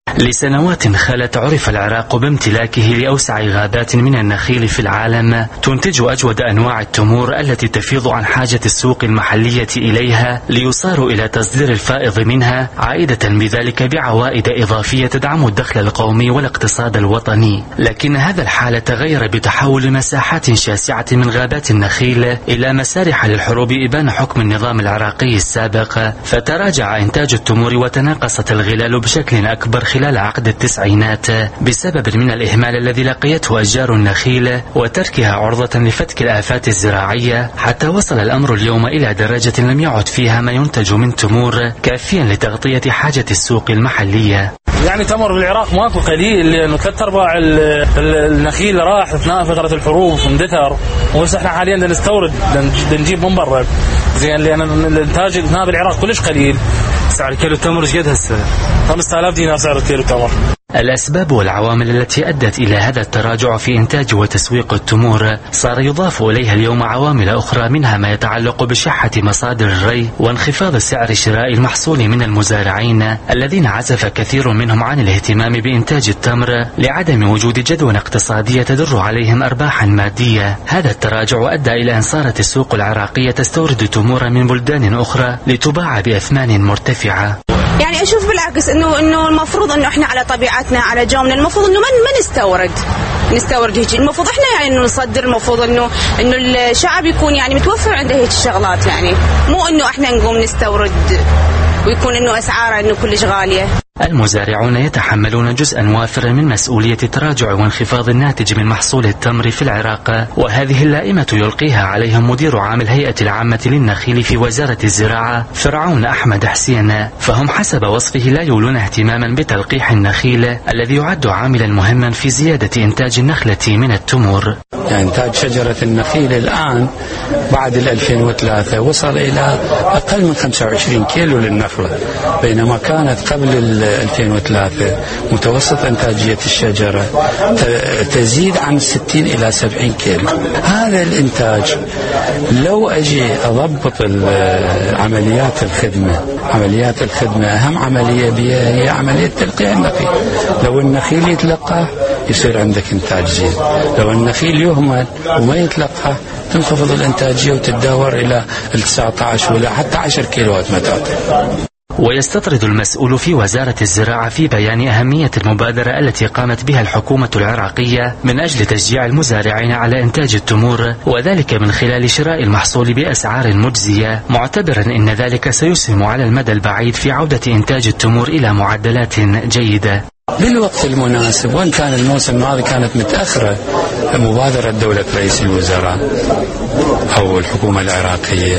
Speaker 4: لسنوات خلت عرف العراق بامتلاكه لأوسع غابات من النخيل في العالم تنتج أجود أنواع التمور التي تفيض عن حاجة السوق المحلية إليها ليصار إلى تصدير الفائض منها، عائدة بذلك بعوائد إضافية تدعم الدخل القومي والاقتصاد الوطني. لكن هذا الحال تغير بتحول مساحات شاسعة من غابات النخيل إلى مسارح للحروب إبان حكم النظام العراقي السابق، فتراجع إنتاج التمور وتناقصت الغلال بشكل أكبر خلال عقد التسعينات بسبب من الإهمال الذي لقيته أشجار النخيل وتركها عرضة لفتك الآفات الزراعية، حتى وصل الأمر اليوم إلى درجة لم يعد فيها ما ينتج من تمور كافيا لتغطية حاجة السوق المحلية.
Speaker 5: يعني تمر بالعراق ماكو قليل، لأنه 3/4 النخيل راح أثناء فترة الحروب واندثر، وهسه احنا حاليا نستورد نجيب من برا زين، لأن الإنتاج هنا بالعراق كلش قليل. سعر كيلو التمر ايش قد هسه؟ 5000 دينار سعر كيلو التمر.
Speaker 4: الأسباب والعوامل التي أدت إلى هذا التراجع في إنتاج وتسويق التمور صار يضاف إليها اليوم عوامل أخرى، منها ما يتعلق بشحة مصادر الري وانخفاض سعر شراء المحصول من المزارعين الذين عزف كثير منهم عن الاهتمام بإنتاج التمر لعدم وجود جدوى اقتصادية تدر عليهم أرباحا مادية. هذا التراجع أدى إلى أن صارت السوق العراقية تستورد تمورا من بلدان أخرى لتباع بأثمان مرتفعة.
Speaker 23: يعني أشوف بالعكس إنه المفروض إنه إحنا على طبيعتنا على جومنا المفروض إنه ما نستورد هيك، المفروض إحنا يعني إنه نصدر، المفروض إنه الشعب يكون يعني متوفر عنده هيك الشغلات، يعني مو إنه إحنا نقوم نستورد ويكون إنه أسعارها إنه كلش غالية.
Speaker 4: المزارعون يتحملون جزءا وافرا من مسؤولية تراجع وانخفاض الناتج من محصول التمر في العراق، وهذه اللائمة يلقيها عليهم مدير عام الهيئة العامة للنخيل في وزارة الزراعة فرعون أحمد حسين، فهم حسب وصفه لا يولون اهتماما بتلقيح النخيل الذي يعد عاملا مهما في زيادة إنتاج النخلة من التمور.
Speaker 24: إنتاج شجرة النخيل الآن بعد 2003 وصل إلى أقل من 25 كيلو للنخلة، بينما كانت قبل 2003 متوسط إنتاجية الشجرة تزيد عن 60 إلى 70 كيلو. هذا الإنتاج لو أجي أضبط عمليات الخدمة أهم عملية بها هي عملية تلقيح النخيل. لو النخيل يتلقى يصير عندك إنتاج زين، لو النخيل يهمل وما يتلقى تنخفض الإنتاجية وتتدهور إلى 19 ولا حتى 10 كيلوات متى.
Speaker 4: ويستطرد المسؤول في وزارة الزراعة في بيان أهمية المبادرة التي قامت بها الحكومة العراقية من أجل تشجيع المزارعين على إنتاج التمور، وذلك من خلال شراء المحصول بأسعار مجزية، معتبرا أن ذلك سيسهم على المدى البعيد في عودة إنتاج التمور إلى معدلات جيدة.
Speaker 24: بالوقت المناسب، وإن كان الموسم الماضي كانت متأخرة مبادرة دولة رئيس الوزراء أو الحكومة العراقية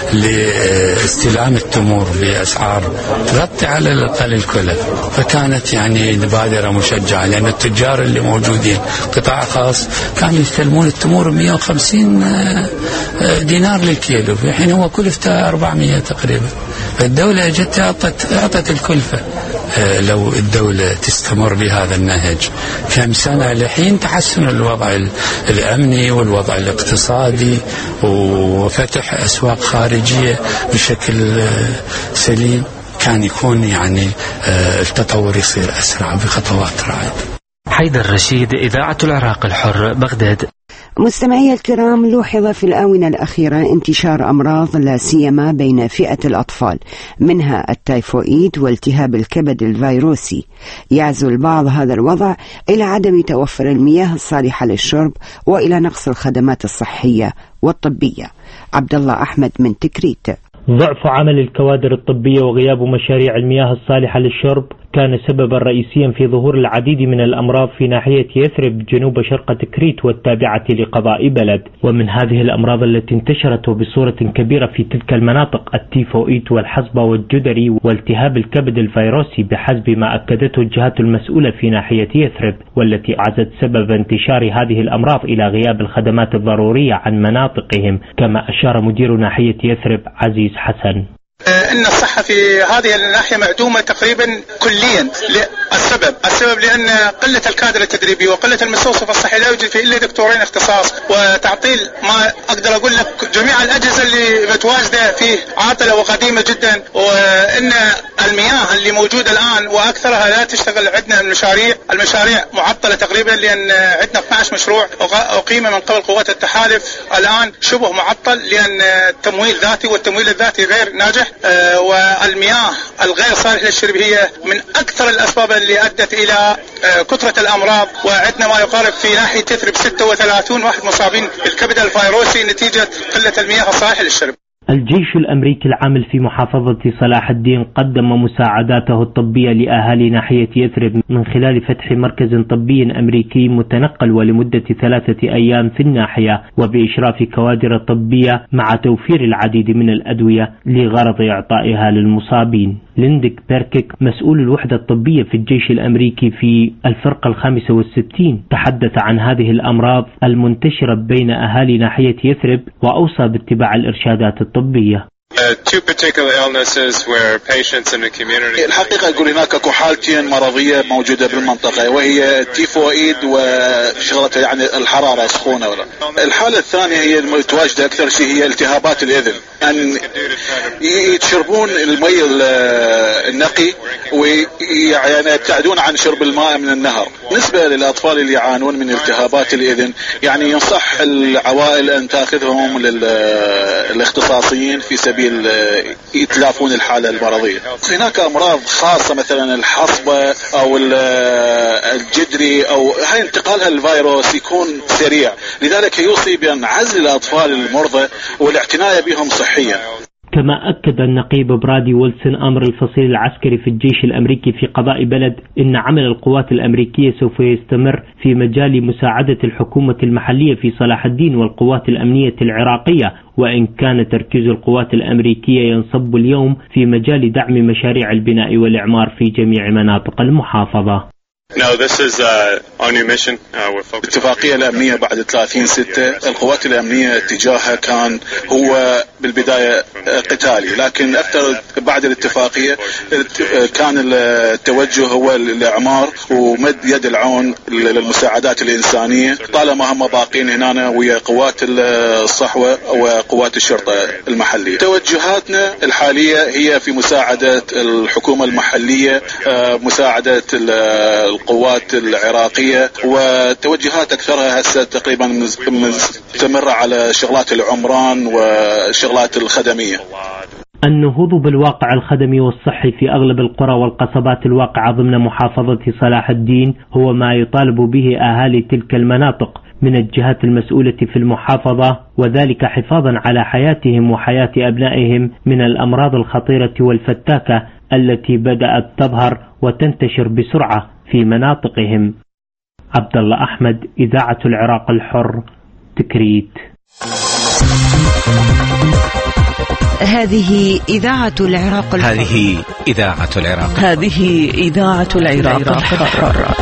Speaker 24: لاستلام التمور بأسعار تغطي على الأقل الكلف، فكانت يعني مبادرة مشجعة، لأن التجار اللي موجودين قطاع خاص كانوا يستلمون التمور 150 دينار للكيلو، في حين هو كلفته 400 تقريبا. فالدولة جت أعطت الكلفة. لو الدولة تستمر بهذا النهج كم سنة لحين تحسن الوضع الأمني والوضع الاقتصادي وفتح أسواق خارجية بشكل سليم، كان يكون يعني التطور يصير أسرع بخطوات رائدة.
Speaker 4: حيدر رشيد، إذاعة العراق الحر، بغداد.
Speaker 2: مستمعي الكرام، لوحظ في الآونة الأخيرة انتشار أمراض لا سيما بين فئة الأطفال، منها التايفوئيد والتهاب الكبد الفيروسي. يعزو البعض هذا الوضع إلى عدم توفر المياه الصالحة للشرب وإلى نقص الخدمات الصحية والطبية. عبد الله أحمد من تكريت.
Speaker 25: ضعف عمل الكوادر الطبية وغياب مشاريع المياه الصالحة للشرب كان سببا رئيسيا في ظهور العديد من الأمراض في ناحية يثرب جنوب شرق تكريت والتابعة لقضاء بلد. ومن هذه الأمراض التي انتشرت بصورة كبيرة في تلك المناطق التيفوئيد والحصبة والجدري والتهاب الكبد الفيروسي، بحسب ما أكدته الجهات المسؤولة في ناحية يثرب، والتي عزت سبب انتشار هذه الأمراض إلى غياب الخدمات الضرورية عن مناطقهم، كما أشار مدير ناحية يثرب عزيز حسن.
Speaker 3: إن الصحة في هذه الناحية معدومة تقريبا كليا. السبب لأن قلة الكادر التدريبي وقلة المستوصف الصحي، لا يوجد فيه إلا دكتورين اختصاص، وتعطيل ما أقدر أقول لك جميع الأجهزة اللي متواجدة فيه عاطلة وقديمة جدا. وإن المياه اللي موجودة الآن وأكثرها لا تشتغل. عندنا المشاريع معطلة تقريبا، لأن عندنا 12 مشروع أقيم من قبل قوات التحالف الآن شبه معطل، لأن التمويل ذاتي، والتمويل الذاتي غير ناجح. والمياه الغير صالحة للشرب هي من أكثر الأسباب اللي أدت إلى كثرة الأمراض. وعندنا ما يقارب في ناحية يثرب 36 واحد مصابين بالكبد الفيروسي نتيجة قلة المياه الصالحة للشرب.
Speaker 25: الجيش الأمريكي العامل في محافظة صلاح الدين قدم مساعداته الطبية لأهالي ناحية يثرب من خلال فتح مركز طبي أمريكي متنقل ولمدة 3 أيام في الناحية، وبإشراف كوادر طبية مع توفير العديد من الأدوية لغرض إعطائها للمصابين. ليندك بيركيك مسؤول الوحدة الطبية في الجيش الأمريكي في الفرقة 65 تحدث عن هذه الأمراض المنتشرة بين أهالي ناحية يثرب، وأوصى باتباع الإرشادات الطبية.
Speaker 6: الحقيقة أقول هناك اكو حالتين مرضية موجودة بالمنطقة، وهي التيفوئيد وشغلة يعني الحرارة سخونة. الحالة الثانية هي المتواجدة أكثر شيء هي التهابات الإذن، يعني يتشربون المي النقي ويعني يبتعدون عن شرب الماء من النهر. بالنسبة للأطفال اللي يعانون من التهابات الإذن، يعني ينصح العوائل أن تأخذهم للاختصاصيين في سبيل يتلافون الحالة المرضية. هناك أمراض خاصة مثلا الحصبة أو الجدري، أو هاي انتقالها الفيروس يكون سريع، لذلك يوصي بأن عزل الأطفال المرضى والاعتناء بهم صحيا.
Speaker 25: كما أكد النقيب برادي ويلسون أمر الفصيل العسكري في الجيش الأمريكي في قضاء بلد إن عمل القوات الأمريكية سوف يستمر في مجال مساعدة الحكومة المحلية في صلاح الدين والقوات الأمنية العراقية، وإن كان تركيز القوات الأمريكية ينصب اليوم في مجال دعم مشاريع البناء والإعمار في جميع مناطق المحافظة.
Speaker 6: الاتفاقية الأمنية بعد 30/6 القوات الأمنية اتجاهها كان هو بالبداية قتالي، لكن أكثر بعد الاتفاقية كان التوجه هو الإعمار ومد يد العون للمساعدات الإنسانية، طالما هم باقين هنا ويا قوات الصحوة وقوات الشرطة المحلية. توجهاتنا الحالية هي في مساعدة الحكومة المحلية، مساعدة القوات العراقية، وتوجهات أكثرها هسه تقريبا مستمرة على شغلات العمران وشغلات الخدمية.
Speaker 25: النهوض بالواقع الخدمي والصحي في أغلب القرى والقصبات الواقعة ضمن محافظة صلاح الدين هو ما يطالب به أهالي تلك المناطق من الجهات المسؤولة في المحافظة، وذلك حفاظا على حياتهم وحياة أبنائهم من الأمراض الخطيرة والفتاكة التي بدأت تظهر وتنتشر بسرعة في مناطقهم. عبد الله أحمد، إذاعة العراق الحر، تكريت.
Speaker 2: هذه إذاعة العراق الحر.
Speaker 22: هذه إذاعة العراق.
Speaker 1: هذه إذاعة العراق الحر.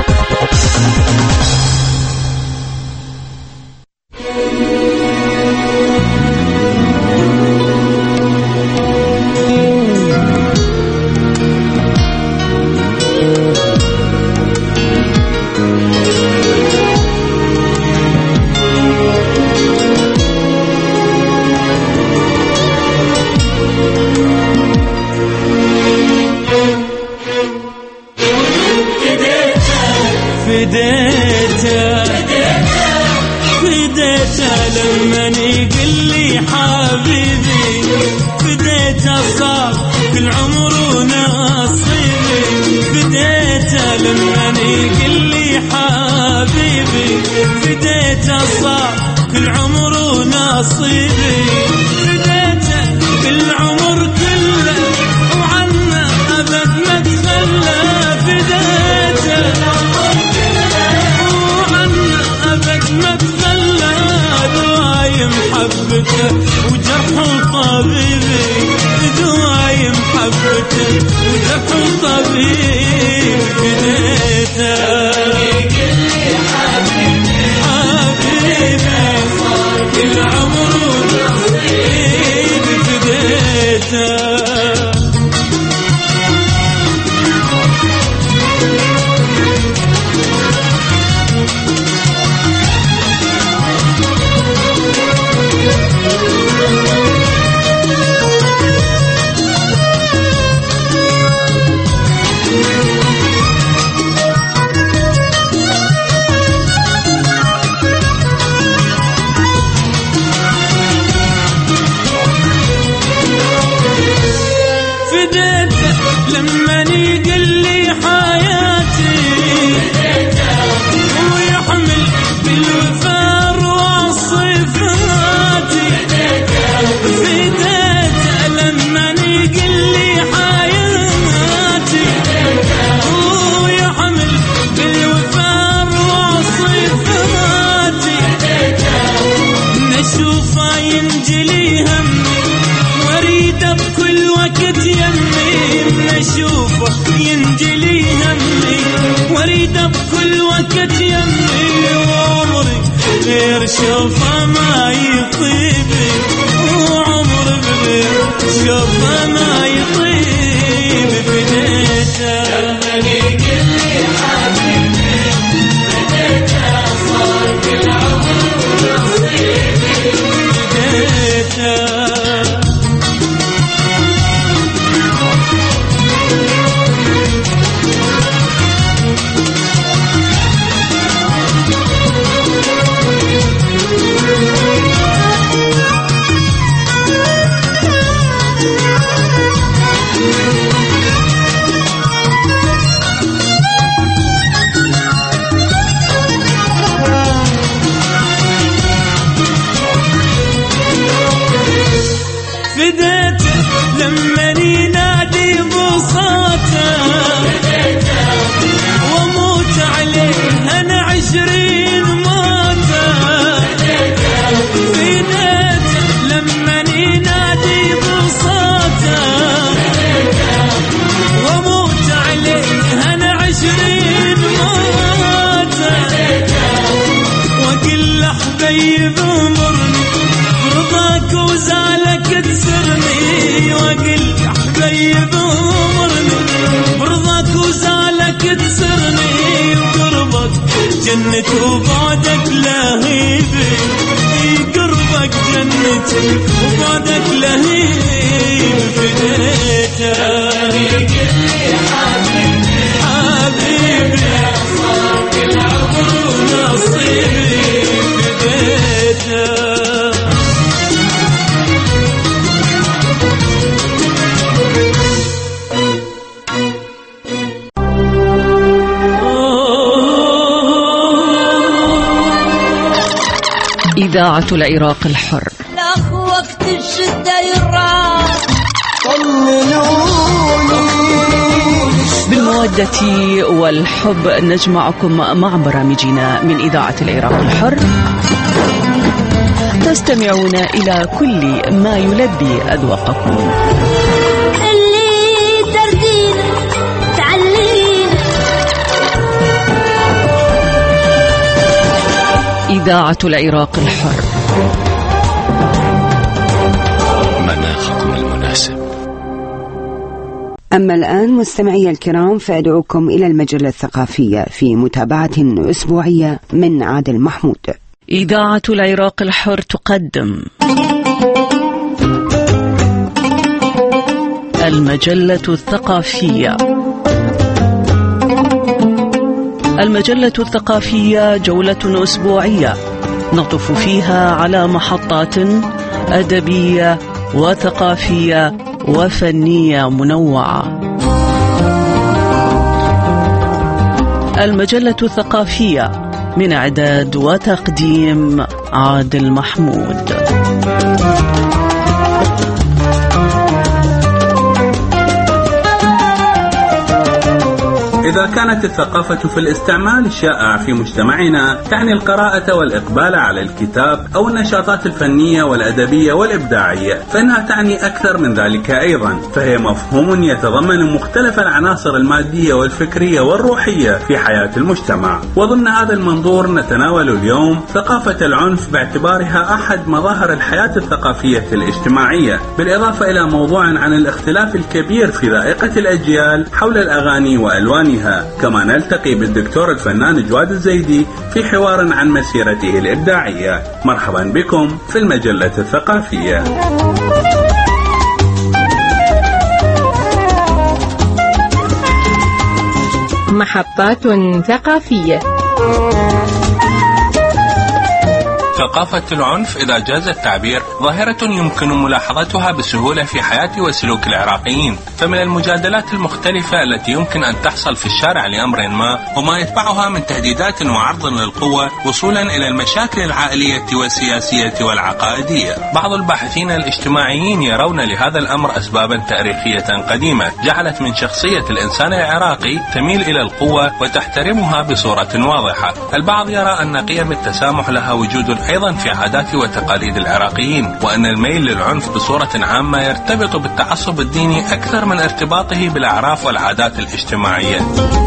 Speaker 7: ينجلي همي واريده بكل وقت يمي اشوفه ينجلي همي واريده بكل وقت يمي وعمري غير شوفه ما يطيب وعمري غير شوفه ما يطيب بديته جملي كل حبيبي بديته صار كل عمري نصيبي بديته لما ينادي بصوته واموت عليه انا 20 موته فديته لما ينادي بصوته واموت عليه انا 20 موته واقول له حبيب امرني برضاك وزالك تسرني واقل حبيب امرني برضاك وزالك تسرني وقربك جنتي وبعدك لهيبي قربك جنتي وبعدك لهيبي فديته حبيبي صار كل عمر نصيبي فديته
Speaker 1: إذاعة العراق الحر.
Speaker 12: لا وقت الشدة يراح
Speaker 1: بالمودة والحب نجمعكم مع برامجنا من إذاعة العراق الحر. تستمعون إلى كل ما يلبي أذواقكم.
Speaker 12: اللي تردينا تعلينا
Speaker 1: إذاعة العراق الحر.
Speaker 22: مناخكم المناسب.
Speaker 2: أما الآن مستمعي الكرام فأدعوكم إلى المجلة الثقافية في متابعة أسبوعية من عادل محمود.
Speaker 1: إذاعة العراق الحر تقدم المجلة الثقافية. المجلة الثقافية جولة أسبوعية نطف فيها على محطات أدبية وثقافية وفنية منوعة. المجلة الثقافية من إعداد وتقديم عادل محمود.
Speaker 8: إذا كانت الثقافة في الاستعمال الشائع في مجتمعنا تعني القراءة والإقبال على الكتاب أو النشاطات الفنية والأدبية والإبداعية، فإنها تعني أكثر من ذلك أيضا، فهي مفهوم يتضمن مختلف العناصر المادية والفكرية والروحية في حياة المجتمع. وضمن هذا المنظور نتناول اليوم ثقافة العنف باعتبارها أحد مظاهر الحياة الثقافية الاجتماعية، بالإضافة إلى موضوع عن الاختلاف الكبير في ذائقة الأجيال حول الأغاني وألوانها. كما نلتقي بالدكتور الفنان جواد الزيدي في حوار عن مسيرته الإبداعية. مرحبا بكم في المجلة الثقافية.
Speaker 9: محطات ثقافية.
Speaker 8: ثقافة العنف إذا جاز التعبير ظاهرة يمكن ملاحظتها بسهولة في حياة وسلوك العراقيين، فمن المجادلات المختلفة التي يمكن أن تحصل في الشارع لأمر ما وما يتبعها من تهديدات وعرض للقوة وصولا إلى المشاكل العائلية والسياسية والعقائدية. بعض الباحثين الاجتماعيين يرون لهذا الأمر أسبابا تاريخية قديمة جعلت من شخصية الإنسان العراقي تميل إلى القوة وتحترمها بصورة واضحة. البعض يرى أن قيم التسامح لها وجود أيضا في عادات وتقاليد العراقيين، وأن الميل للعنف بصورة عامة يرتبط بالتعصب الديني أكثر من ارتباطه بالأعراف والعادات الاجتماعية.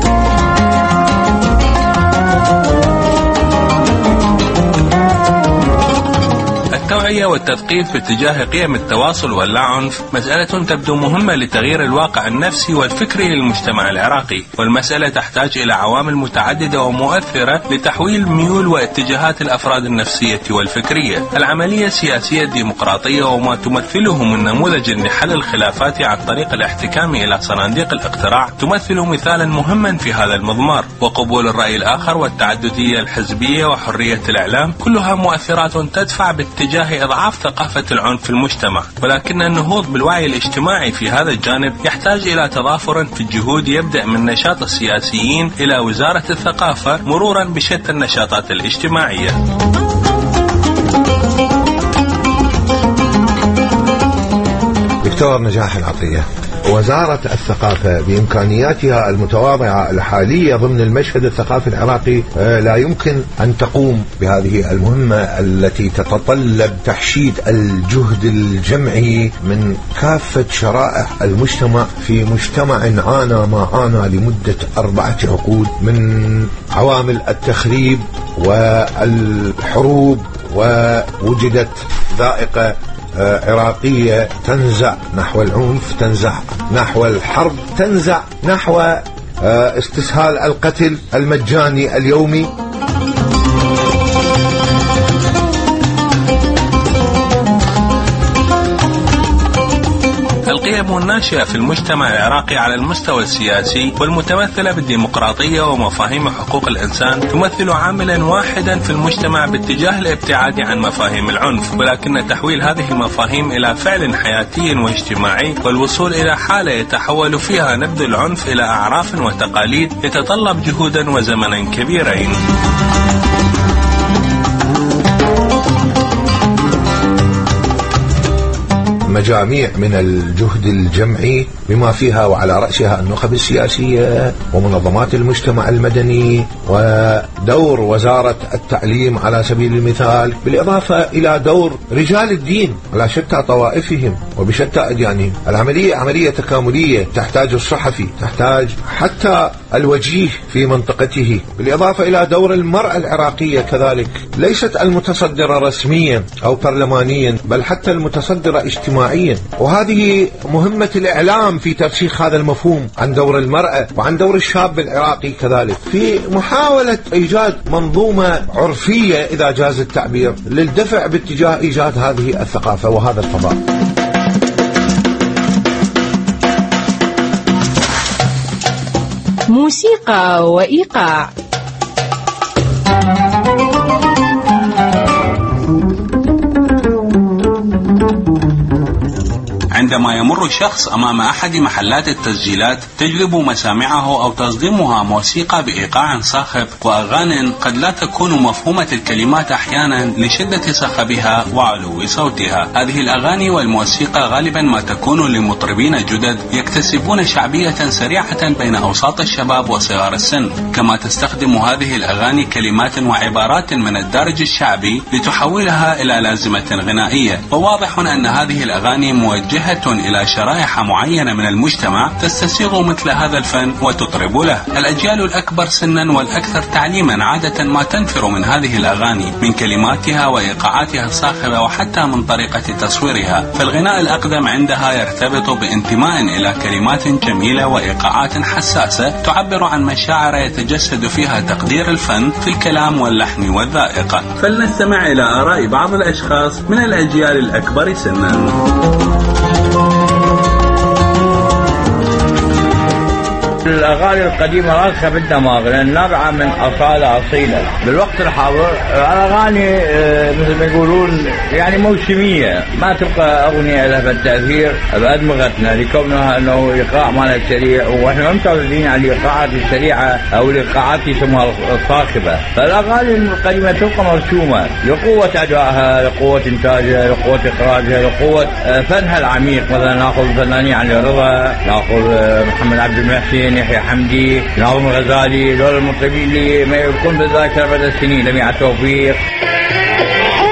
Speaker 8: التوعية والتثقيف باتجاه قيم التواصل واللا عنف مسألة تبدو مهمة لتغيير الواقع النفسي والفكري للمجتمع العراقي، والمسألة تحتاج إلى عوامل متعددة ومؤثرة لتحويل ميول واتجاهات الأفراد النفسية والفكرية. العملية السياسية الديمقراطية وما تمثله من نموذج لحل الخلافات عن طريق الاحتكام إلى صناديق الاقتراع تمثل مثالا مهما في هذا المضمار، وقبول الرأي الآخر والتعددية الحزبية وحرية الإعلام كلها مؤثرات تدفع باتجاه إضعاف ثقافة العنف في المجتمع. ولكن النهوض بالوعي الاجتماعي في هذا الجانب يحتاج إلى تضافر في الجهود، يبدأ من نشاط السياسيين إلى وزارة الثقافة مرورا بشتى النشاطات الاجتماعية.
Speaker 10: دكتور نجاح العطية، وزارة الثقافة بإمكانياتها المتواضعة الحالية ضمن المشهد الثقافي العراقي لا يمكن أن تقوم بهذه المهمة التي تتطلب تحشيد الجهد الجمعي من كافة شرائح المجتمع، في مجتمع عانى ما عانى لمدة 4 عقود من عوامل التخريب والحروب، ووجدت ذائقة عراقية تنزع نحو العنف، تنزع نحو الحرب، تنزع نحو استسهال القتل المجاني اليومي.
Speaker 8: القيم الناشئة في المجتمع العراقي على المستوى السياسي والمتمثلة بالديمقراطية ومفاهيم حقوق الإنسان تمثل عاملا واحدا في المجتمع باتجاه الابتعاد عن مفاهيم العنف، ولكن تحويل هذه المفاهيم إلى فعل حياتي واجتماعي والوصول إلى حالة يتحول فيها نبذ العنف إلى أعراف وتقاليد يتطلب جهودا وزمنا كبيرين.
Speaker 10: مجاميع من الجهد الجمعي بما فيها وعلى رأسها النخب السياسية ومنظمات المجتمع المدني ودور وزارة التعليم على سبيل المثال، بالإضافة إلى دور رجال الدين على شتى طوائفهم وبشتى أديانهم. العملية عملية تكاملية، تحتاج الصحفي، تحتاج حتى الوجيه في منطقته، بالإضافة إلى دور المرأة العراقية كذلك، ليست المتصدرة رسميا أو برلمانيا بل حتى المتصدرة اجتماعيا. وهذه مهمة الإعلام في ترسيخ هذا المفهوم عن دور المرأة وعن دور الشاب العراقي كذلك، في محاولة إيجاد منظومة عرفية إذا جاز التعبير للدفع باتجاه إيجاد هذه الثقافة وهذا الفضاء.
Speaker 9: موسيقى وإيقاع.
Speaker 8: عندما يمر شخص أمام أحد محلات التسجيلات تجلب مسامعه أو تصدمها موسيقى بإيقاع صاخب وأغاني قد لا تكون مفهومة الكلمات أحيانا لشدة صخبها وعلو صوتها. هذه الأغاني والموسيقى غالبا ما تكون لمطربين جدد يكتسبون شعبية سريعة بين أوساط الشباب وصغار السن، كما تستخدم هذه الأغاني كلمات وعبارات من الدارج الشعبي لتحولها إلى لازمة غنائية. وواضح أن هذه الأغاني موجهة إلى شرائح معينة من المجتمع تستسيغ مثل هذا الفن وتطرب له. الأجيال الأكبر سنا والأكثر تعليما عادة ما تنفر من هذه الأغاني، من كلماتها وإيقاعاتها الصاخبة وحتى من طريقة تصويرها. فالغناء الأقدم عندها يرتبط بانتماء إلى كلمات جميلة وإيقاعات حساسة تعبر عن مشاعر يتجسد فيها تقدير الفن في الكلام واللحن والذائقة. فلنستمع إلى آراء بعض الأشخاص من الأجيال الأكبر سنا.
Speaker 11: الأغاني القديمة راسخة بالدماغ لأن نابعة من أصالة أصيلة. بالوقت الحاضر الأغاني مثل ما يقولون يعني موسمية، ما تبقى أغنية لها التأثير بأدمغتنا لكونها أنه إيقاع مالها سريع، وإحنا متعودين على الإيقاعات السريعة أو الإيقاعات يسموها الصاخبة. فالأغاني القديمة تبقى مرسومة لقوة أدائها، لقوة إنتاجها، لقوة إخراجها، لقوة فنها العميق. مثلا نأخذ فنانين علي رضا، نأخذ محمد عبد المحسن، يحيى حمدي، ناظم الغزالي، دول المطربين اللي ما يكون بالذاكرة مدى السنين، لميع توفيق.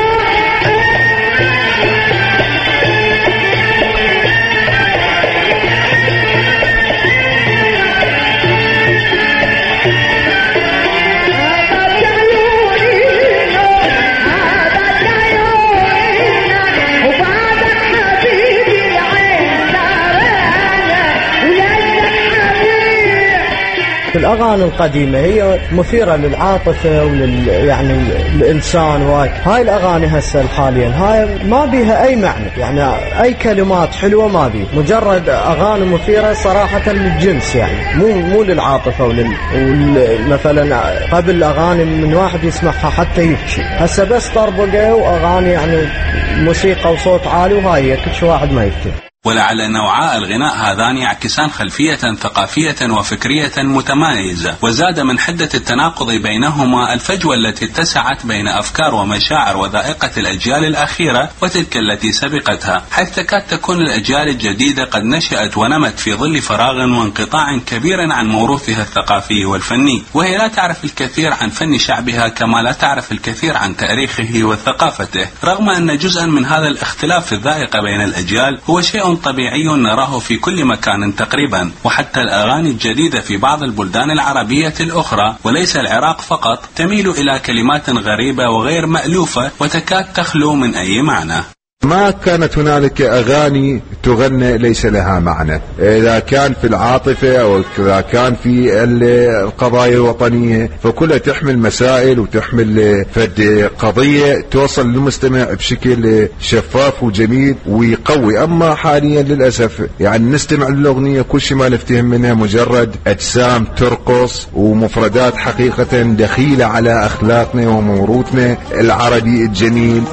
Speaker 13: الأغاني القديمة هي مثيرة للعاطفة يعني الإنسان. هاي الأغاني هسه حاليا هاي ما بيها أي معنى، يعني أي كلمات حلوة ما بي، مجرد أغاني مثيرة صراحة للجنس، يعني مو للعاطفة مثلا قبل الأغاني من واحد يسمعها حتى يبكي، هسه بس طربقة وأغاني يعني موسيقى وصوت عالي وهاي كل شي واحد ما يكتب.
Speaker 8: ولعل نوعاء الغناء هذان يعكسان خلفية ثقافية وفكرية متميزة، وزاد من حدة التناقض بينهما الفجوة التي اتسعت بين أفكار ومشاعر وذائقة الأجيال الأخيرة وتلك التي سبقتها، حيث تكاد تكون الأجيال الجديدة قد نشأت ونمت في ظل فراغ وانقطاع كبير عن موروثها الثقافي والفني، وهي لا تعرف الكثير عن فن شعبها كما لا تعرف الكثير عن تاريخه وثقافته، رغم أن جزءا من هذا الاختلاف في الذائقة بين الأجيال هو شيء طبيعي نراه في كل مكان تقريبا، وحتى الأغاني الجديدة في بعض البلدان العربية الأخرى وليس العراق فقط تميل إلى كلمات غريبة وغير مألوفة وتكاد تخلو من أي معنى.
Speaker 10: ما كانت هنالك أغاني تغنى ليس لها معنى، إذا كان في العاطفة أو إذا كان في القضايا الوطنية فكلها تحمل مسائل وتحمل فد قضية توصل للمستمع بشكل شفاف وجميل ويقوي. أما حاليا للأسف يعني نستمع للأغنية كل شيء ما نفتهم منها مجرد أجسام ترقص ومفردات حقيقة دخيلة على أخلاقنا وموروثنا العربي الجميل.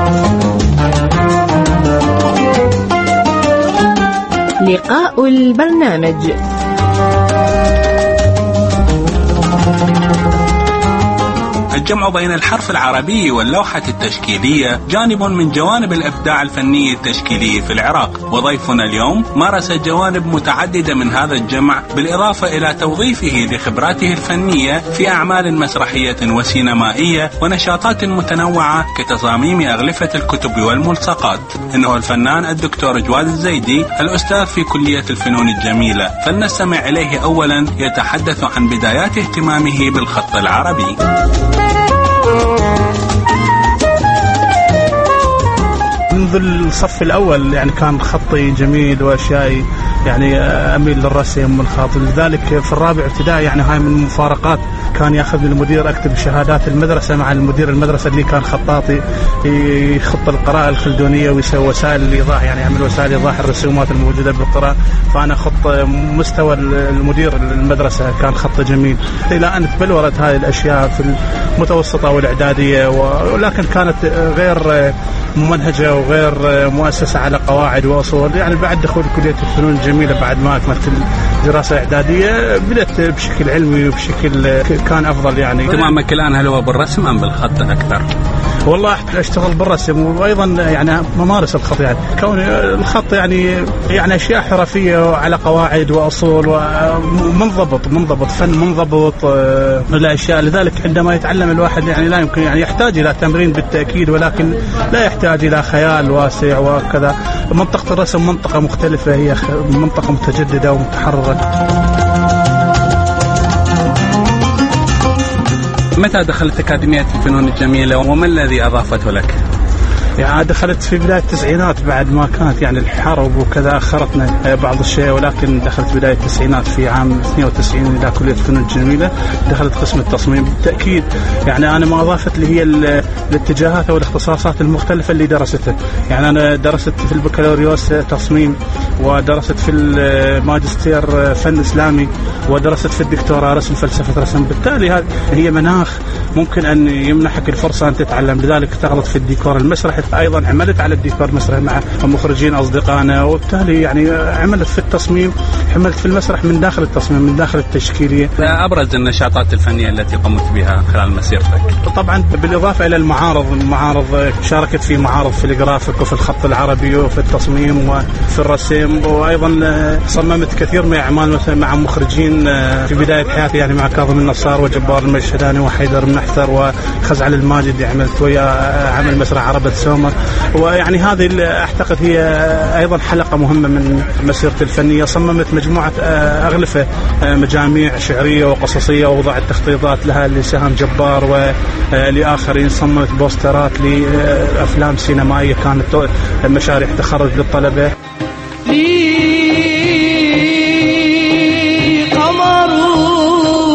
Speaker 9: لقاء البرنامج.
Speaker 8: الجمع بين الحرف العربي واللوحة التشكيلية جانب من جوانب الإبداع الفني التشكيلي في العراق، وضيفنا اليوم مارس جوانب متعددة من هذا الجمع بالإضافة إلى توظيفه لخبراته الفنية في أعمال مسرحية وسينمائية ونشاطات متنوعة كتصاميم أغلفة الكتب والملصقات. إنه الفنان الدكتور جواد الزيدي الأستاذ في كلية الفنون الجميلة، فلنستمع إليه أولا يتحدث عن بدايات اهتمامه بالخط العربي.
Speaker 14: منذ الصف الأول يعني كان خطي جميل وأشيائي يعني أميل للرسم والخط، لذلك في الرابع ابتدائي يعني هاي من المفارقات كان ياخذني المدير أكتب شهادات المدرسة مع المدير المدرسة اللي كان خطاطي، يخط القراءة الخلدونية ويسوي وسائل الإيضاح، يعني يعمل وسائل إيضاح الرسومات الموجودة بالقراءة، فأنا خط مستوى المدير المدرسة كان خط جميل، إلى أن تبلورت هذه الأشياء في المتوسطة والإعدادية، ولكن كانت غير ممنهجة وغير مؤسسة على قواعد وأصول. يعني بعد دخول كلية الفنون الجميلة بعد ما أكملت الدراسة إعدادية بدأت بشكل علمي وبشكل كان أفضل. يعني
Speaker 8: اهتمامك الآن هل هو بالرسم أم بالخط أكثر؟
Speaker 14: والله أشتغل بالرسم وأيضا يعني ممارس الخط، يعني كون الخط يعني أشياء حرفية على قواعد وأصول ومنضبط فن منضبط الأشياء، لذلك عندما يتعلم الواحد يعني لا يمكن يعني يحتاج إلى تمرين بالتأكيد، ولكن لا يحتاج إلى خيال واسع وكذا. منطقة الرسم منطقة مختلفة، هي منطقة متجددة ومتحررة.
Speaker 8: متى دخلت أكاديمية الفنون الجميلة وما الذي أضافته لك؟
Speaker 14: يعني دخلت في بداية التسعينات بعد ما كانت يعني الحرب وكذا أخرتنا بعض الشيء، ولكن دخلت بداية التسعينات في عام 92 إلى كلية الفنون الجميلة، دخلت قسم التصميم. بالتأكيد يعني أنا ما أضافت لي هي الاتجاهات أو الاختصاصات المختلفة اللي درستها. يعني أنا درست في البكالوريوس تصميم، ودرست في الماجستير فن إسلامي، ودرست في الدكتوراه رسم فلسفة رسم. بالتالي هذه هي مناخ ممكن أن يمنحك الفرصة أن تتعلم، لذلك اشتغلت في الديكور المسرحي، أيضا عملت على الديكور المسرحي مع مخرجين أصدقائنا، وبالتالي يعني عملت في التصميم، عملت في المسرح من داخل التصميم من داخل التشكيلية.
Speaker 8: أبرز النشاطات الفنية التي قمت بها خلال مسيرتك؟
Speaker 14: طبعا بالإضافة إلى المعارض شاركت في معارض في الجرافيك وفي الخط العربي وفي التصميم وفي الرسم، وأيضا صممت كثير من أعمال مع مخرجين في بداية حياتي، يعني مع كاظم النصار وجبار المشهداني وحيدر منحتر وخزعل الماجد، عملت ويا عمل مسرح عربة سومر. ويعني هذه أعتقد هي أيضا حلقة مهمة من مسيرتي الفنية. صممت مجموعة أغلفة مجاميع شعرية وقصصية، ووضعت تخطيطات لها لسهام جبار ولآخرين. صممت بوسترات لأفلام سينمائية كانت مشاريع تخرج للطلبة.
Speaker 7: قمر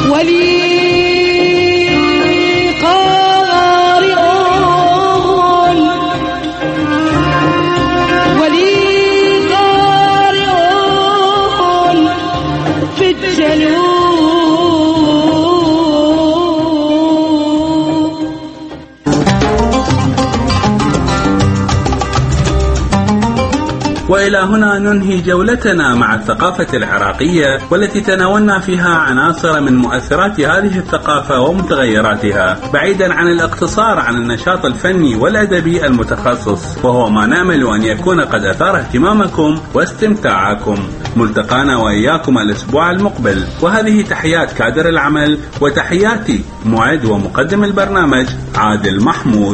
Speaker 8: وإلى هنا ننهي جولتنا مع الثقافة العراقية، والتي تناولنا فيها عناصر من مؤثرات هذه الثقافة ومتغيراتها، بعيدا عن الاقتصار عن النشاط الفني والأدبي المتخصص، وهو ما نأمل أن يكون قد أثار اهتمامكم واستمتاعكم. ملتقانا وإياكم الأسبوع المقبل، وهذه تحيات كادر العمل وتحياتي معد ومقدم البرنامج عادل محمود.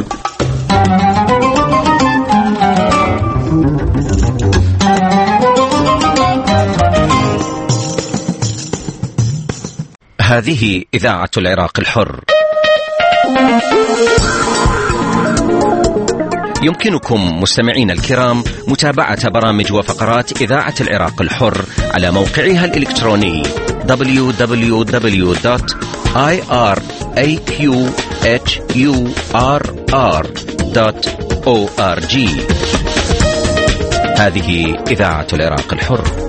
Speaker 15: هذه إذاعة العراق الحر. يمكنكم مستمعين الكرام متابعة برامج وفقرات إذاعة العراق الحر على موقعها الإلكتروني www.iraqhurr.org. هذه إذاعة العراق الحر.